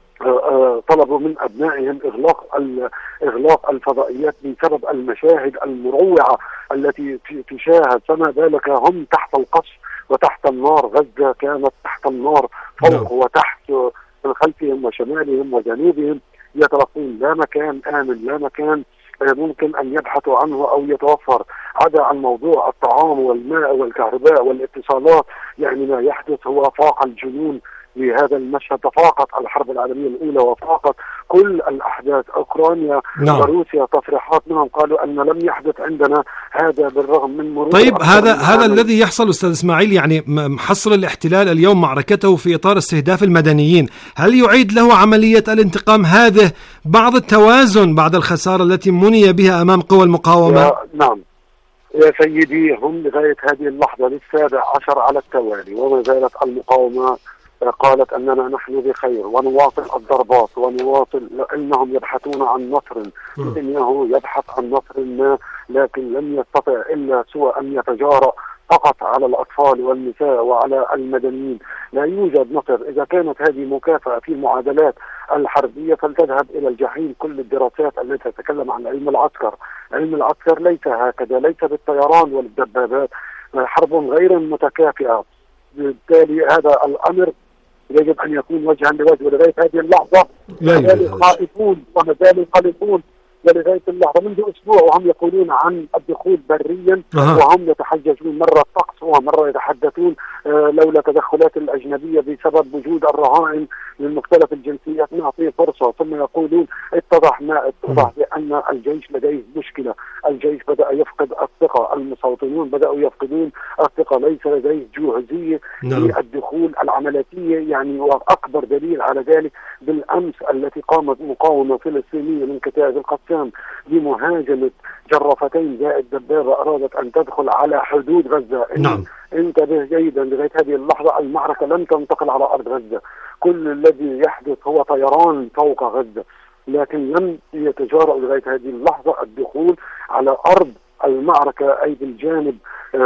طلبوا من أبنائهم إغلاق إغلاق الفضائيات بسبب المشاهد المروعة التي تشاهد، فما بالك هم تحت القصف وتحت النار. غزة كانت تحت النار فوق وتحت، من خلفهم وشمالهم وجنوبهم يتلقون لا مكان آمن، لا مكان ممكن أن يبحثوا عنه أو يتوفر، عدا عن موضوع الطعام والماء والكهرباء والاتصالات. يعني ما يحدث هو فاق الجنون لهذا المشهد، تفاقت الحرب العالمية الأولى وفاقت كل الأحداث. أوكرانيا نعم. وروسيا تصريحات منهم قالوا أن لم يحدث عندنا هذا بالرغم من مرور.
طيب هذا هذا الذي يحصل أستاذ إسماعيل، يعني محصر الاحتلال اليوم معركته في إطار استهداف المدنيين، هل يعيد له عملية الانتقام هذه بعض التوازن بعد الخسارة التي مني بها أمام قوى المقاومة؟
نعم يا سيدي، هم لغاية هذه اللحظة للسابع عشر على التوالي وما زالت المقاومة قالت أننا نحن بخير ونواصل الضربات ونواصل، إنهم يبحثون عن نصر، نتنياهو يبحث عن نصر ما، لكن لم يستطع إلا سوى أن يتجارأ فقط على الأطفال والنساء وعلى المدنيين. لا يوجد نصر. إذا كانت هذه مكافأة في المعادلات الحربية فلتذهب إلى الجحيم كل الدراسات التي تتكلم عن علم العسكر. علم العسكر ليس هكذا، ليس بالطيران والدبابات، حرب غير متكافئة. بالتالي هذا الأمر يجب أن يكون وجها لوجه. ولغاية هذه اللحظة ما زالوا خائفون وما زالوا قلقون، ولغاية اللحظة منذ أسبوع وهم يقولون عن الدخول بريا أه. وهم يتحججون مرة طقس ومرة يتحدثون آه لولا تدخلات الأجنبية بسبب وجود الرهائن من مختلف الجنسيات نعطيه فرصة، ثم يقولون اتضح ما اتضح بأن الجيش لديه مشكلة، الجيش بدأ يفقد الثقة، المستوطنون بدأوا يفقدون الثقة، ليس لديه جهوزية للدخول العملياتية. يعني وأكبر دليل على ذلك بالأمس التي قامت مقاومة فلسطينية من كتائب القسام بمهاجمة جرافتين زائد دبابة أرادت أن تدخل على حدود غزة.
نعم.
انتبه جيدا، لغاية هذه اللحظة المعركة لم تنتقل على أرض غزة، كل الذي يحدث هو طيران فوق غزة، لكن لم يتجارأ لغاية هذه اللحظة الدخول على أرض المعركة أي بالجانب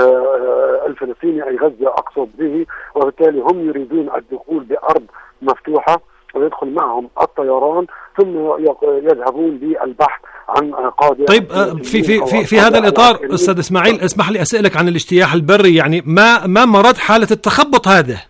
الفلسطيني أي غزة أقصد به، وبالتالي هم يريدون الدخول بأرض مفتوحة ويدخل معهم الطيران ثم يذهبون للبحث عن قادة.
طيب في في في في هذا الإطار أستاذ إسماعيل اسمح لي أسألك عن الاجتياح البري، يعني ما ما مرت حالة التخبط هذا؟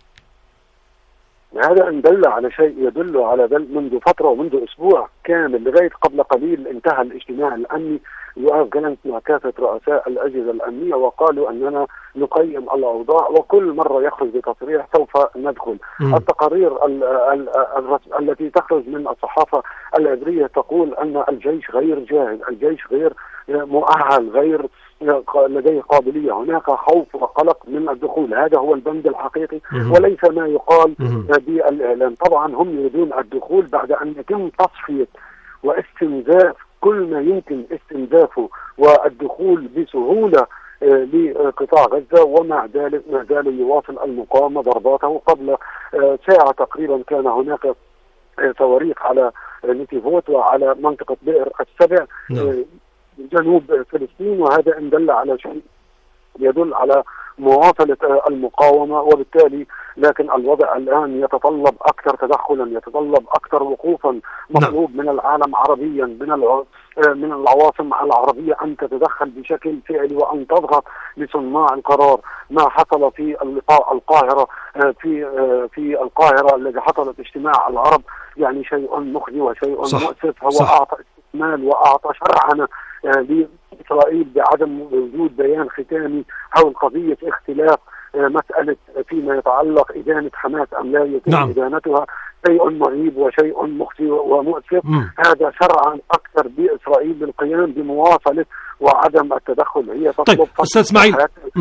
هذا إن دل على شيء يدل على ذلك منذ فترة ومنذ أسبوع كامل. لغاية قبل قليل انتهى الاجتماع الأمني وكانت مع كافة رؤساء الأجهزة الأمنية وقالوا أننا نقيم الأوضاع، وكل مرة يخرج بتصريح سوف ندخل. م. التقارير ال ال ال التي تخرج من الصحافة العبرية تقول أن الجيش غير جاهز، الجيش غير مؤهل، غير لديه قابلية، هناك خوف وقلق من الدخول. هذا هو البند الحقيقي م. وليس ما يقال بالإعلام. طبعا هم يريدون الدخول بعد أن يتم تصفية واستنزاف كل ما يمكن استنزافه والدخول بسهولة لقطاع غزة، ومع ذلك ما زال يواصل المقاومة ضرباته. قبل ساعة تقريبا كان هناك صواريخ على نتيفوت وعلى منطقة بئر السبع جنوب فلسطين، وهذا إن دل على شيء يدل على مواصلة المقاومة. وبالتالي لكن الوضع الآن يتطلب أكثر تدخلا، يتطلب أكثر وقوفا، مطلوب من العالم عربيا، من الع... من العواصم العربية أن تتدخل بشكل فعلي وأن تضغط لصناع القرار. ما حصل في اللقاء القاهرة في في القاهرة الذي حصل في اجتماع العرب يعني شيء مخزي وشيء صح. مؤسف. هو صح. أعطى استكمال وأعطى شرعنة لإسرائيل بعدم وجود بيان ختامي حول قضية اختلاف مسألة فيما يتعلق إدانة حماس أم لا يتم نعم. إدانتها شيء مريب وشيء مخزي ومؤسف. مم. هذا شرعا أكثر بإسرائيل بالقيام بمواصلة وعدم التدخل. هي تطلب
طيب أستاذ إسماعيل،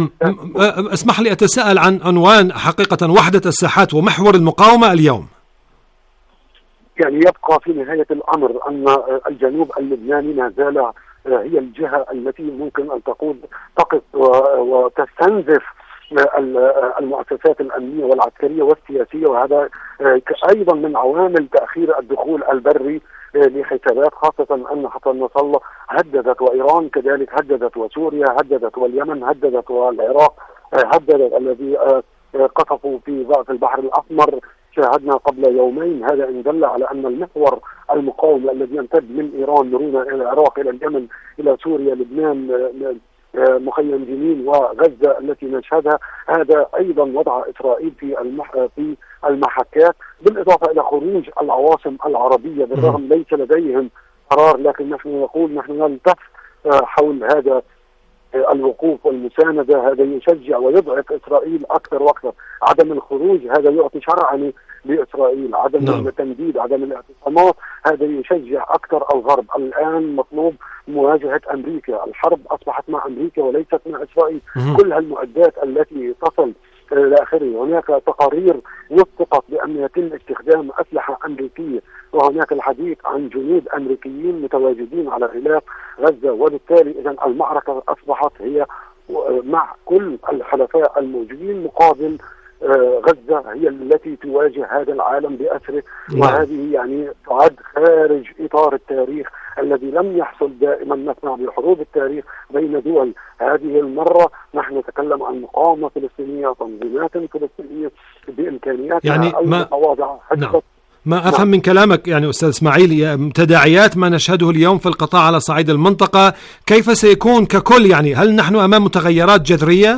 اسمح لي أتساءل عن عنوان حقيقة وحدة الساحات ومحور المقاومة اليوم.
يعني يبقى في نهاية الأمر أن الجنوب اللبناني ما زال هي الجهة التي ممكن أن تقول تقف وتستنزف المؤسسات الأمنية والعسكرية والسياسية، وهذا أيضا من عوامل تأخير الدخول البري لحسابات، خاصة أن حسن نصر الله هددت، وإيران كذلك هددت، وسوريا هددت، واليمن هددت، والعراق هددت الذي قصفوا في البحر الأحمر شاهدنا قبل يومين. هذا إن دل على أن المحور المقاومة الذي يمتد من إيران مرورا إلى العراق إلى اليمن إلى سوريا لبنان مخيم جنين وغزة التي نشهدها، هذا أيضا وضع إسرائيل في المح... في المحكات، بالإضافة إلى خروج العواصم العربية بالرغم ليس لديهم قرار، لكن نحن نقول نحن نلتف حول هذا الوقوف والمساندة. هذا يشجع ويضعف إسرائيل أكثر وأكثر. عدم الخروج هذا يعطي شرعا لإسرائيل، عدم نعم. التمديد، عدم الاعتصامات، هذا يشجع أكثر الغرب. الآن مطلوب مواجهة أمريكا، الحرب أصبحت مع أمريكا وليست مع إسرائيل. مم. كل هالمعدات التي تصل إلى آخره، هناك تقارير وثقت بأن يتم استخدام أسلحة أمريكية، وهناك الحديث عن جنود أمريكيين متواجدين على غلاف غزة، وبالتالي إذن المعركة أصبحت هي مع كل الحلفاء الموجودين مقابل غزة، هي التي تواجه هذا العالم بأسره. وهذه يعني تعد خارج إطار التاريخ الذي لم يحصل. دائما نسمع بحروب التاريخ بين دول، هذه المرة نحن نتكلم عن مقاومة فلسطينية، تنظيمات فلسطينية بإمكانياتها
يعني
المتواضعة.
نعم. ما أفهم من كلامك يعني أستاذ إسماعيل تداعيات ما نشهده اليوم في القطاع على صعيد المنطقة كيف سيكون ككل؟ يعني هل نحن أمام متغيرات جذرية؟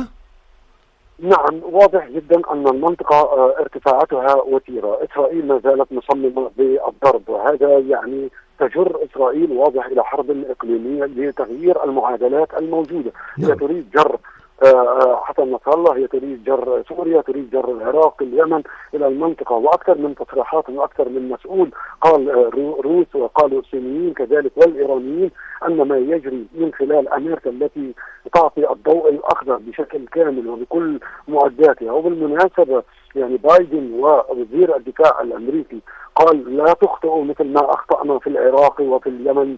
نعم، واضح جدا أن المنطقة ارتفاعاتها وتيرة. إسرائيل ما زالت مصممة بالضرب، وهذا يعني تجر إسرائيل واضح إلى حرب إقليمية لتغيير المعادلات الموجودة. نعم. هي تريد جر حسن نصر الله، هي تريد جر سوريا، تريد جر العراق، اليمن إلى المنطقة. وأكثر من تصريحات وأكثر من مسؤول قال روس وقالوا الصينيين كذلك والإيرانيين أن ما يجري من خلال أمريكا التي تعطي الضوء الأخضر بشكل كامل وبكل معداتها. وبالمناسبة يعني بايدن ووزير الدفاع الأمريكي قال لا تخطئوا مثل ما أخطأنا في العراق وفي اليمن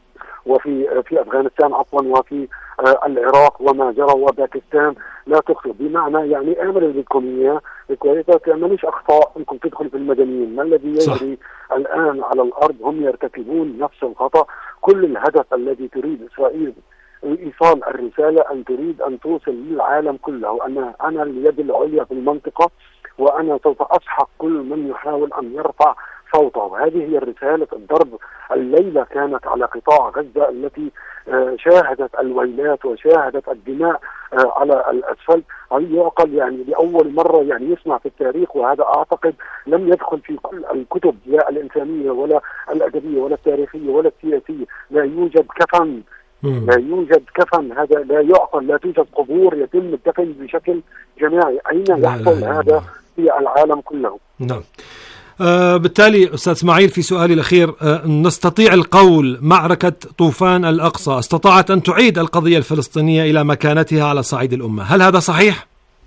وفي في أفغانستان عفوا وفي آه العراق وما جرى وباكستان، لا تخطئوا. بمعنى يعني اعملوا اللي بدكم اياه كويسة، تعملوش أخطاء انكم تدخلوا في المدنيين. ما الذي يجري الآن على الأرض؟ هم يرتكبون نفس الخطأ. كل الهدف الذي تريد إسرائيل إيصال الرسالة أن تريد أن توصل للعالم كله أن أنا اليد العليا في المنطقة، وأنا سوف أسحق كل من يحاول أن يرفع صوته. وهذه هي الرسالة. الضرب الليلة كانت على قطاع غزة التي شاهدت الويلات وشاهدت الدماء على الأسفل. يعقل يعني لأول مرة يعني يسمع في التاريخ، وهذا أعتقد لم يدخل في كل الكتب لا الإنسانية ولا الأدبية ولا التاريخية ولا السياسية. لا يوجد كفن، لا يوجد كفن، هذا لا يعقل. لا توجد قبور يتم الدفن بشكل جماعي. أين يحصل هذا في العالم كله؟
نعم. آه بالتالي أستاذ إسماعيل في سؤالي الأخير، آه نستطيع القول معركة طوفان الأقصى استطاعت أن تعيد القضية الفلسطينية إلى مكانتها على صعيد الأمة، هل هذا صحيح؟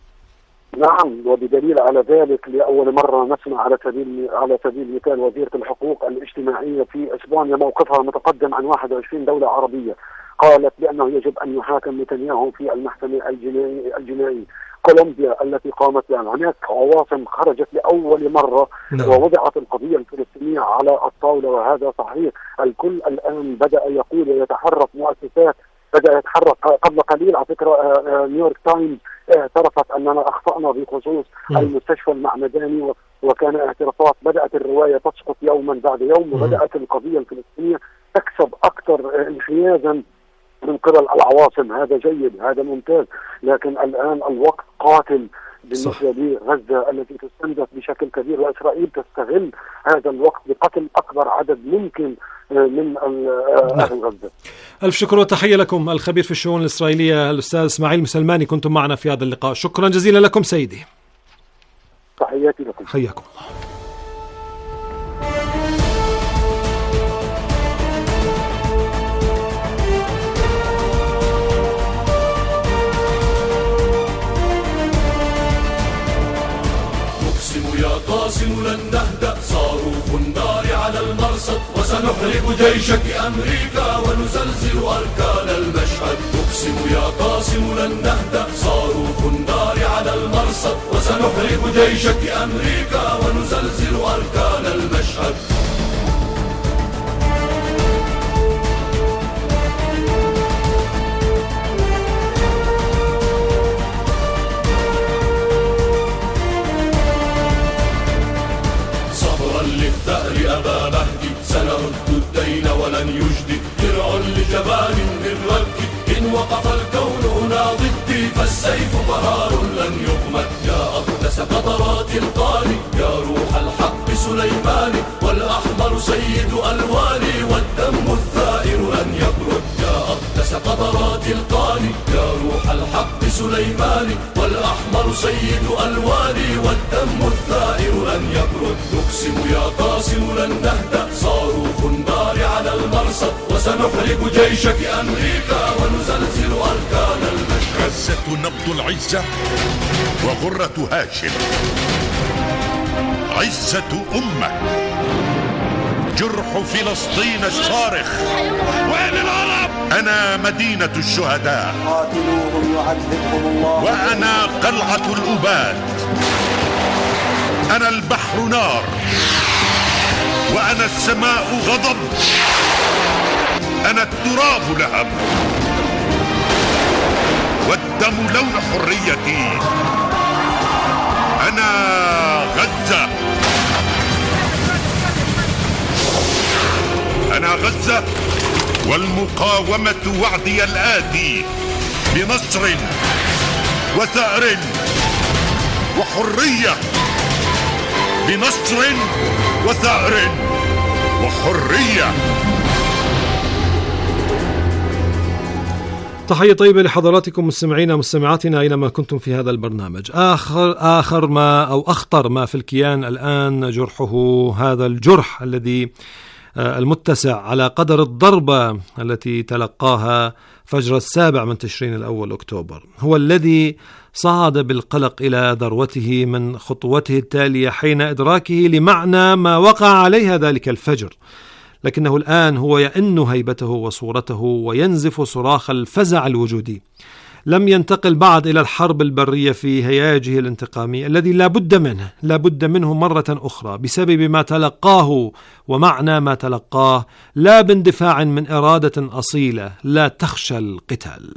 نعم، وبدليل على ذلك لأول مرة نسمع على سبيل على سبيل المثال وزيرة الحقوق الاجتماعية في إسبانيا موقفها متقدم عن واحد وعشرين دولة عربية. قالت بأنه يجب أن يحاكم نتنياهو في المحكمة الجنائية الجنائي. كولومبيا التي قامت يعني هناك عواصم خرجت لأول مرة نعم. ووضعت القضية الفلسطينية على الطاولة، وهذا صحيح. الكل الآن بدأ يقول ويتحرك، مؤسسات بدأ يتحرك. قبل قليل على فكرة نيويورك تايمز اعترفت أننا أخطأنا بخصوص م. المستشفى المعمداني، وكان اعترافات. بدأت الرواية تسقط يوما بعد يوم، وبدأت القضية الفلسطينية تكسب أكثر انحيازا من قبل العواصم. هذا جيد، هذا ممتاز، لكن الآن الوقت قاتل بالنسبة لغزة التي تستنزف بشكل كبير، وإسرائيل تستغل هذا الوقت بقتل أكبر عدد ممكن من أهل غزة.
ألف شكر وتحية لكم الخبير في الشؤون الإسرائيلية الأستاذ إسماعيل مسلماني، كنتم معنا في هذا اللقاء. شكرا جزيلا لكم سيدي.
تحياتي لكم.
حياكم الله.
قاسم لن نهدأ، صاروخ النار على المرصد، وسنحرق جيشك أمريكا ونزلزل أركان المشهد. نقسم يا قاسم لن نهدأ، صاروخ النار على المرصد، وسنحرق جيشك أمريكا ونزلزل أركان المشهد. للثأر أبا مهدي، سنرد الدين ولن يجدي، درع لجبان من ربك، إن وقف الكون هنا ضدي، فالسيف بهار لن يغمد. يا أقدس قطرات القاني، يا روح الحق سليماني، والأحمر سيد ألواني، والدم الثائر لن يبرد. يا أقدس قطرات القاني، يا روح الحق سليماني، والأحمر سيد ألواني، والدم الثائر لن يبرد. نقسم يا قاسم لن نهدأ، صاروخ النار على المرصد، وسنحرق جيشك أمريكا ونزلزل أركان المشهد.
غزة نبض العزة وغرة هاشم، عزة أمة، جرح فلسطين الصارخ، وين العرب؟ أنا مدينة الشهداء، قاتلوهم يعذبهم الله، وأنا قلعة الأباد، أنا البحر نار، وأنا السماء غضب، أنا التراب لهب، والدم لون حريتي. أنا غزة، أنا غزة، والمقاومة وعدي الآتي بنصر وثأر وحرية، بنصر وثأر وحرية.
تحية طيبة لحضراتكم مستمعينا مستمعاتنا أينما كنتم في هذا البرنامج. آخر آخر ما أو أخطر ما في الكيان الآن جرحه، هذا الجرح الذي المتسع على قدر الضربة التي تلقاها فجر السابع من تشرين الأول أكتوبر، هو الذي صعد بالقلق إلى ذروته من خطوته التالية حين إدراكه لمعنى ما وقع عليها ذلك الفجر. لكنه الآن هو يئن هيبته وصورته وينزف صراخ الفزع الوجودي. لم ينتقل بعد إلى الحرب البرية في هياجه الانتقامي الذي لا بد منه لا بد منه مرة أخرى بسبب ما تلقاه ومعنى ما تلقاه، لا باندفاع من إرادة أصيلة لا تخشى القتال.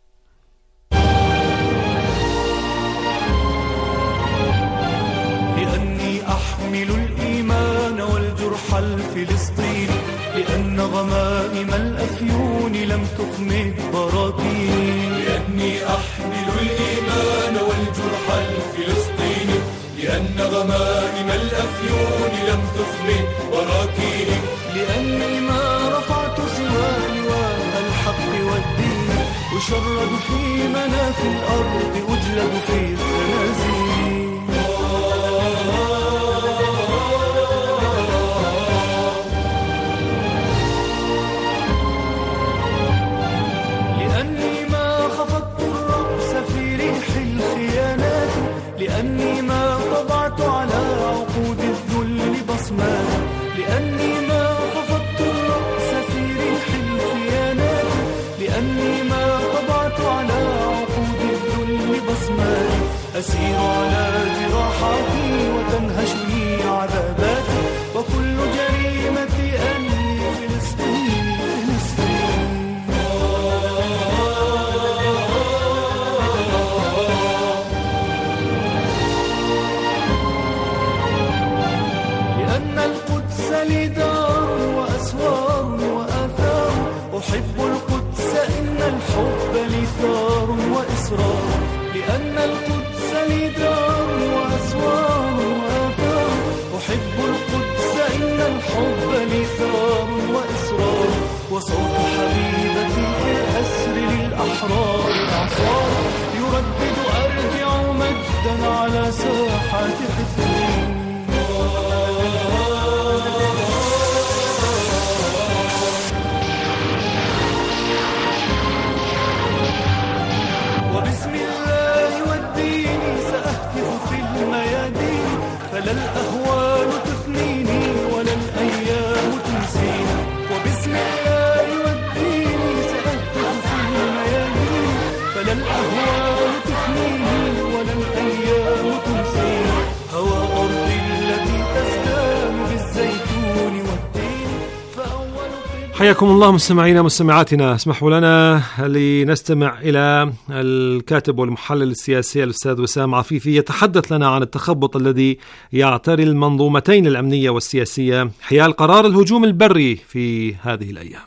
لأني أحمل الإيمان والجرح الفلسطيني، لأن غمائم الأفيون لم تخمد براكيني. لأني أحمل الإيمان والجرح الفلسطيني، لأن غمائم الأفيون لم تخمد براكيني. لأني ما رفعت سوى لواء الحق والدين، أشرد في مناخ الأرض، أجلد في الزنازين. لأني ما طبعت على عقود الذل بصمات، لأني ما خفضت الرأس في ريح الخيانات، لأني ما طبعت على عقود الذل بصمات. أسير على جراحاتي وتنهشني عذاباتي، وكل جريمتي أني فلسطيني فلسطيني. لأن القدس لي دار وأسوار وآثار، أحب القدس إن الحب لي ثار وإصرار. لأن القدس لي دار
مساحات حفظي. وبسم الله والدين سأهتف في الميادين، فلا الأهوال تفنيني ولا الأيام تنسيني. وبسم الله والدين سأهتف في الميادين، فلا الأهوال تفنيني ولا الأيام تنسيني. هوى أرضي التي تزدان بالزيتون والتين فأول.
حياكم الله مستمعينا مستمعاتنا. اسمحوا لنا لنستمع إلى الكاتب والمحلل السياسي الأستاذ وسام عفيفي يتحدث لنا عن التخبط الذي يعتري المنظومتين الأمنية والسياسية حيال قرار الهجوم البري في هذه الأيام.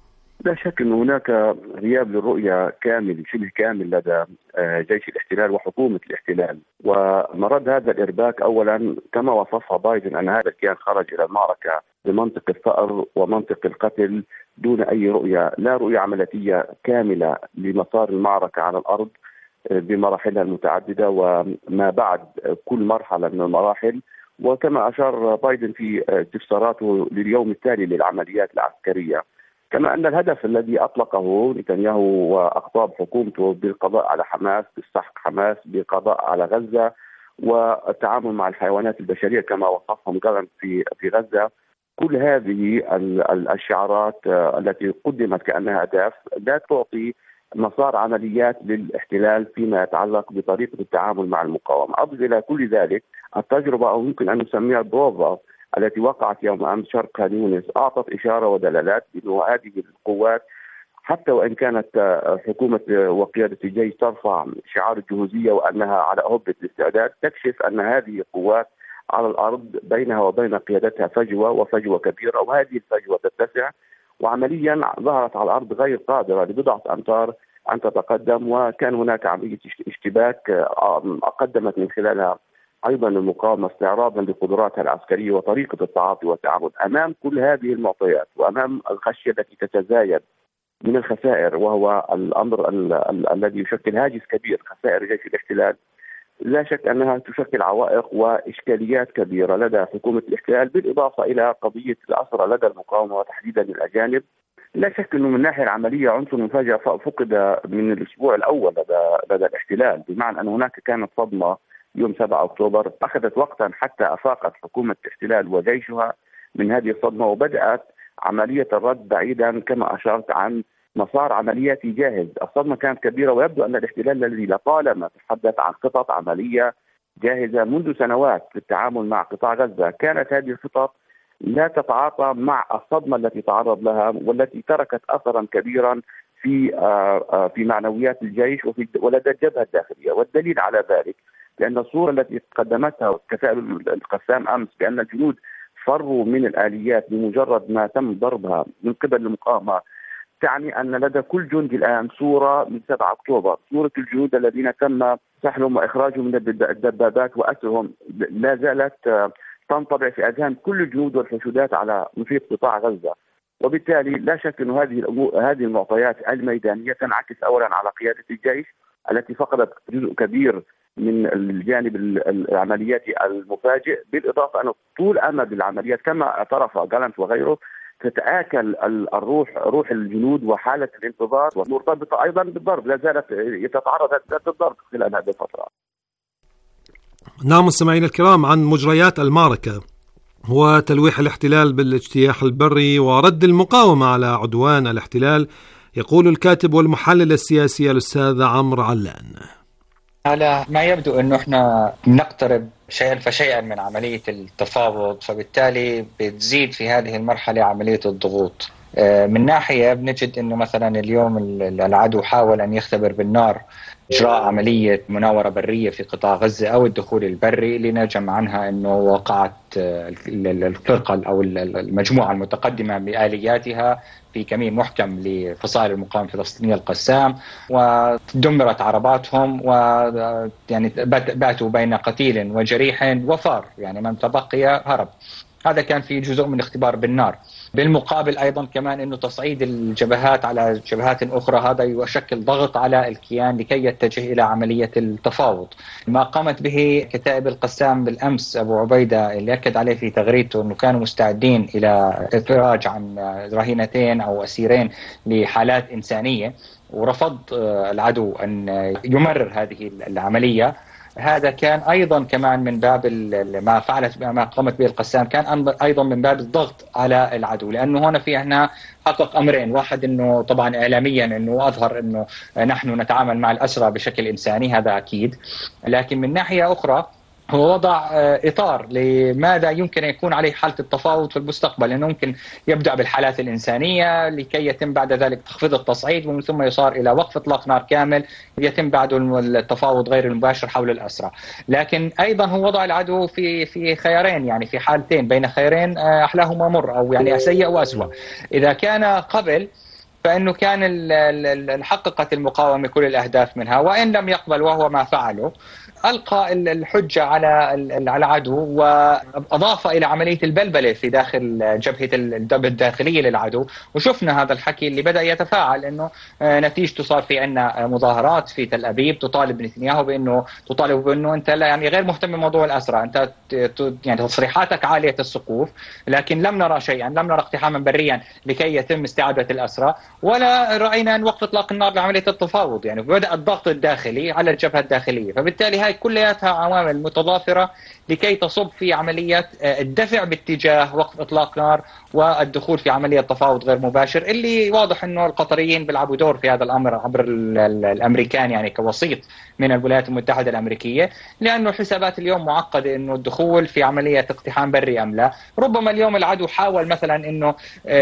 لا شك أن هناك غياب للرؤية كامل شبه كامل لدى جيش الاحتلال وحكومة الاحتلال، ومرد هذا الإرباك أولا كما وصفها بايدن أن هذا الكيان خرج إلى المعركة بمنطق الثأر ومنطق القتل دون أي رؤية، لا رؤية عملية كاملة لمسار المعركة على الأرض بمراحلها المتعددة وما بعد كل مرحلة من المراحل. وكما أشار بايدن في استفساراته لليوم التالي للعمليات العسكرية، كما أن الهدف الذي أطلقه نتنياهو وأقطاب حكومته بالقضاء على حماس، بالسحق حماس، بالقضاء على غزة والتعامل مع الحيوانات البشرية كما وصفهم جارنت في في غزة، كل هذه الشعارات التي قدمت كأنها أهداف لا تعطي مسار عمليات للاحتلال فيما يتعلق بطريقة التعامل مع المقاومة. أضف إلى كل ذلك التجربة أو يمكن أن نسميها البروفا التي وقعت يوم أمس شرق خان يونس أعطت إشارة ودلالات بأن هذه القوات حتى وإن كانت حكومة وقيادة الجيش ترفع شعار الجهوزية وأنها على أهبة الاستعداد، تكشف أن هذه القوات على الأرض بينها وبين قيادتها فجوة وفجوة كبيرة، وهذه الفجوة تتسع وعمليا ظهرت على الأرض غير قادرة لبضعة أمتار أن تتقدم. وكان هناك عملية اشتباك قدمت من خلالها أيضا المقاومة استعراضا لقدراتها العسكرية وطريقة التعاطي والتعامل. أمام كل هذه المعطيات وأمام الخشية التي تتزايد من الخسائر وهو الأمر الذي يشكل هاجس كبير خسائر جيش الاحتلال، لا شك أنها تشكل عوائق وإشكاليات كبيرة لدى حكومة الاحتلال، بالإضافة إلى قضية الأسرى لدى المقاومة وتحديدا الأجانب. لا شك أنه من الناحية العملية عنصر مفاجئ فقد من الأسبوع الأول لدى, لدى الاحتلال، بمعنى أن هناك كانت صدمة يوم سبعة أكتوبر أخذت وقتا حتى أفاقت حكومة الاحتلال وجيشها من هذه الصدمة، وبدأت عملية الرد بعيدا كما أشرت عن مسار عملياتي جاهز. الصدمة كانت كبيرة ويبدو أن الاحتلال الذي لطالما تحدث عن خطط عملية جاهزة منذ سنوات للتعامل مع قطاع غزة، كانت هذه الخطط لا تتعاطى مع الصدمة التي تعرض لها والتي تركت أثرا كبيرا في في معنويات الجيش وفي ولدى الجبهة الداخلية. والدليل على ذلك لأن الصورة التي قدمتها كتائب القسام أمس بأن الجنود فروا من الآليات بمجرد ما تم ضربها من قبل المقاومة تعني أن لدى كل جندي الآن صورة من سبعة أكتوبر، صورة الجنود الذين تم سحلهم وإخراجهم من الدبابات وأسرهم لا زالت تنطبع في أذهان كل الجنود والحشودات على محيط قطاع غزة. وبالتالي لا شك أن هذه هذه المعطيات الميدانية تنعكس أولا على قيادة الجيش التي فقدت جزء كبير من الجانب العملياتي المفاجئ، بالإضافة أن طول أمد العمليات كما اعترف جالنت وغيره تتآكل الروح روح الجنود وحالة الانتظار ومرتبطة أيضا بالضرب، لا زالت تتعرض للضرب خلال هذه الفترة.
نعم مستمعينا الكرام، عن مجريات المعركة وتلويح الاحتلال بالاجتياح البري ورد المقاومة على عدوان الاحتلال يقول الكاتب والمحلل السياسي الأستاذ عمرو علان.
على ما يبدو أنه إحنا نقترب شيئا فشيئا من عملية التفاوض، فبالتالي بتزيد في هذه المرحلة عملية الضغوط. من ناحية بنجد أنه مثلا اليوم العدو حاول أن يختبر بالنار إجراء عملية مناورة برية في قطاع غزة أو الدخول البري، لنجم عنها أنه وقعت الفرقة أو المجموعة المتقدمة بآلياتها في كمين محكم لفصائل المقاومة الفلسطينية القسام، ودمرت عرباتهم ويعني باتوا بين قتيل وجريح وفار، يعني من تبقي هرب. هذا كان في جزء من الاختبار بالنار. بالمقابل أيضا كمان أنه تصعيد الجبهات على جبهات أخرى هذا يشكل ضغط على الكيان لكي يتجه إلى عملية التفاوض. ما قامت به كتائب القسام بالأمس أبو عبيدة اللي أكد عليه في تغريدته أنه كانوا مستعدين إلى إفراج عن رهينتين أو أسيرين لحالات إنسانية، ورفض العدو أن يمرر هذه العملية. هذا كان أيضا كمان من باب ما فعلت ما قامت به القسام، كان أيضا من باب الضغط على العدو، لأنه هنا في هنا حقق أمرين. واحد أنه طبعا إعلاميا أنه أظهر أنه نحن نتعامل مع الأسرى بشكل إنساني، هذا أكيد، لكن من ناحية أخرى هو وضع إطار لماذا يمكن أن يكون عليه حالة التفاوض في المستقبل، لأنه ممكن يبدأ بالحالات الإنسانية لكي يتم بعد ذلك تخفيض التصعيد، ومن ثم يصار إلى وقف إطلاق نار كامل يتم بعده التفاوض غير المباشر حول الأسرى. لكن أيضا هو وضع العدو في في خيارين، يعني في حالتين بين خيارين أحلاهما مر، أو يعني سيء وأسوأ. إذا كان قبل فإنه كان حققت المقاومة كل الأهداف منها، وإن لم يقبل وهو ما فعله ألقى الحجة على العدو وأضاف إلى عملية البلبلة في داخل جبهة الداخلية للعدو. وشفنا هذا الحكي اللي بدأ يتفاعل، أنه نتيجته صار في عنا مظاهرات في تل أبيب تطالب نتنياهو بأنه تطالب بأنه أنت لا يعني غير مهتم بموضوع الأسرى، أنت يعني تصريحاتك عالية السقوف، لكن لم نرى شيئا، لم نرى اقتحاما بريا لكي يتم استعادة الأسرى، ولا رأينا أن وقف إطلاق النار لعملية التفاوض. يعني بدأ الضغط الداخلي على الجبهة الداخلية، فبالتالي هاي كلياتها عوامل متضافرة لكي تصب في عملية الدفع باتجاه وقف إطلاق نار والدخول في عملية تفاوض غير مباشر، اللي واضح أنه القطريين بيلعبوا دور في هذا الأمر عبر الأمريكان، يعني كوسيط من الولايات المتحدة الأمريكية، لأنه الحسابات اليوم معقدة أنه الدخول في عملية اقتحام بري أم لا. ربما اليوم العدو حاول مثلا أنه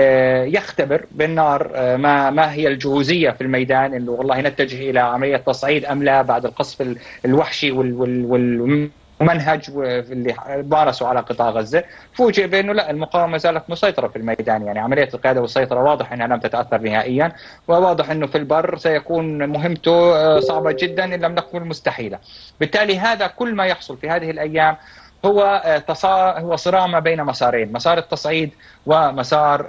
يختبر بالنار ما ما هي الجهوزية في الميدان، أنه والله نتجه إلى عملية تصعيد أم لا بعد القصف الوحشي وال وال وال منهج اللي مارسوا على قطاع غزة. فوجئ بأنه لا، المقاومة زالت مسيطرة في الميدان، يعني عملية القيادة والسيطرة واضح أنها لم تتأثر نهائيا، وواضح أنه في البر سيكون مهمته صعبة جدا إن لم نكن مستحيلة. بالتالي هذا كل ما يحصل في هذه الأيام هو هو صراع ما بين مسارين، مسار التصعيد ومسار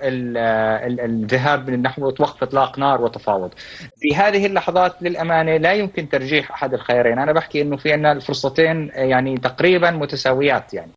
الذهاب نحو وقف إطلاق نار وتفاوض. في هذه اللحظات للأمانة لا يمكن ترجيح أحد الخيارين، أنا بحكي إنه في عنا الفرصتين يعني تقريبا متساويات. يعني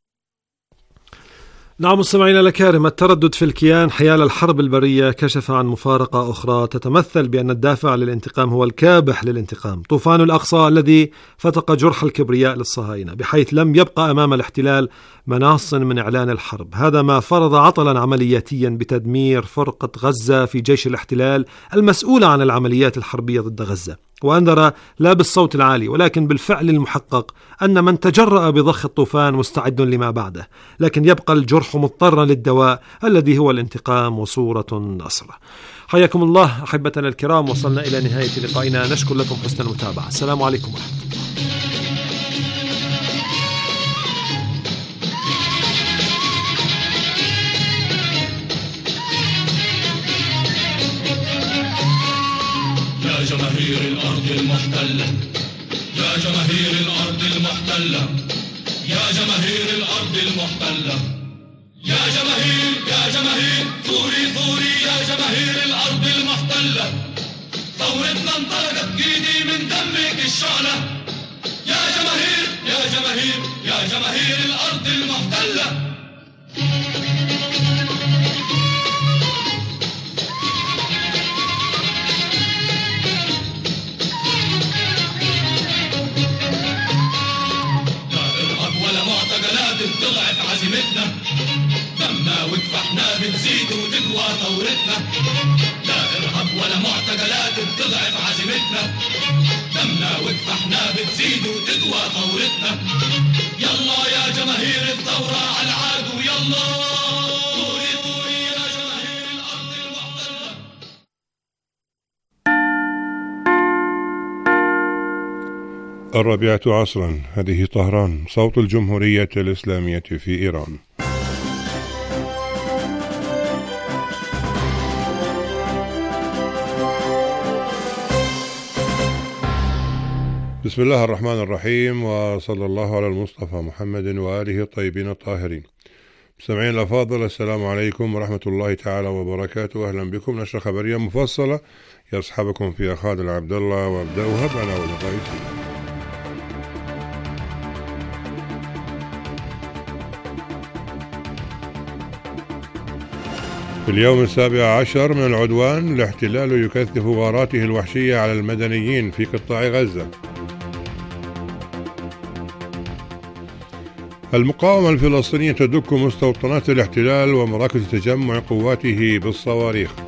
نعم مستمعينا الأكارم، التردد في الكيان حيال الحرب البرية كشف عن مفارقة أخرى تتمثل بأن الدافع للانتقام هو الكابح للانتقام، طوفان الأقصى الذي فتق جرح الكبرياء للصهاينة بحيث لم يبقى أمام الاحتلال مناص من إعلان الحرب. هذا ما فرض عطلا عملياتيا بتدمير فرقة غزة في جيش الاحتلال المسؤولة عن العمليات الحربية ضد غزة، وأنذر لا بالصوت العالي ولكن بالفعل المحقق أن من تجرأ بضخ الطوفان مستعد لما بعده، لكن يبقى الجرح مضطرا للدواء الذي هو الانتقام وصورة النصر. حياكم الله أحبتنا الكرام، وصلنا إلى نهاية لقائنا، نشكر لكم حسن المتابعة، السلام عليكم ورحمة الله.
يا جماهير الأرض المحتلة، يا جماهير الأرض المحتلة، يا جماهير الأرض المحتلة، يا جماهير يا جماهير ثوري ثوري يا جماهير الأرض المحتلة، ثورتنا انطلقت بإيدي من دمك الشعلة، يا جماهير يا جماهير يا جماهير الأرض المحتلة. تضعف عزيمتنا، دمنا وكفحنا بتزيد وتقوى ثورتنا، لا إرهاب ولا معتقلات بتضعف عزيمتنا، دمنا وكفحنا بتزيد وتقوى ثورتنا، يلا يا جماهير الثورة على العدو، يلا ثوري ثوري يا جماهير الأرض المحتلة.
الرابعة عصرا، هذه طهران، صوت الجمهورية الإسلامية في إيران. بسم الله الرحمن الرحيم، وصلى الله على المصطفى محمد وآله الطيبين الطاهرين. مستمعين الأفاضل، السلام عليكم ورحمة الله تعالى وبركاته. أهلا بكم نشرة خبرية مفصلة يصحبكم فيها خالد عبد الله، وابدأوها بعناوين الرئيسية. في اليوم السابع عشر من العدوان، الاحتلال يكثف غاراته الوحشية على المدنيين في قطاع غزة. المقاومة الفلسطينية تدك مستوطنات الاحتلال ومراكز تجمع قواته بالصواريخ.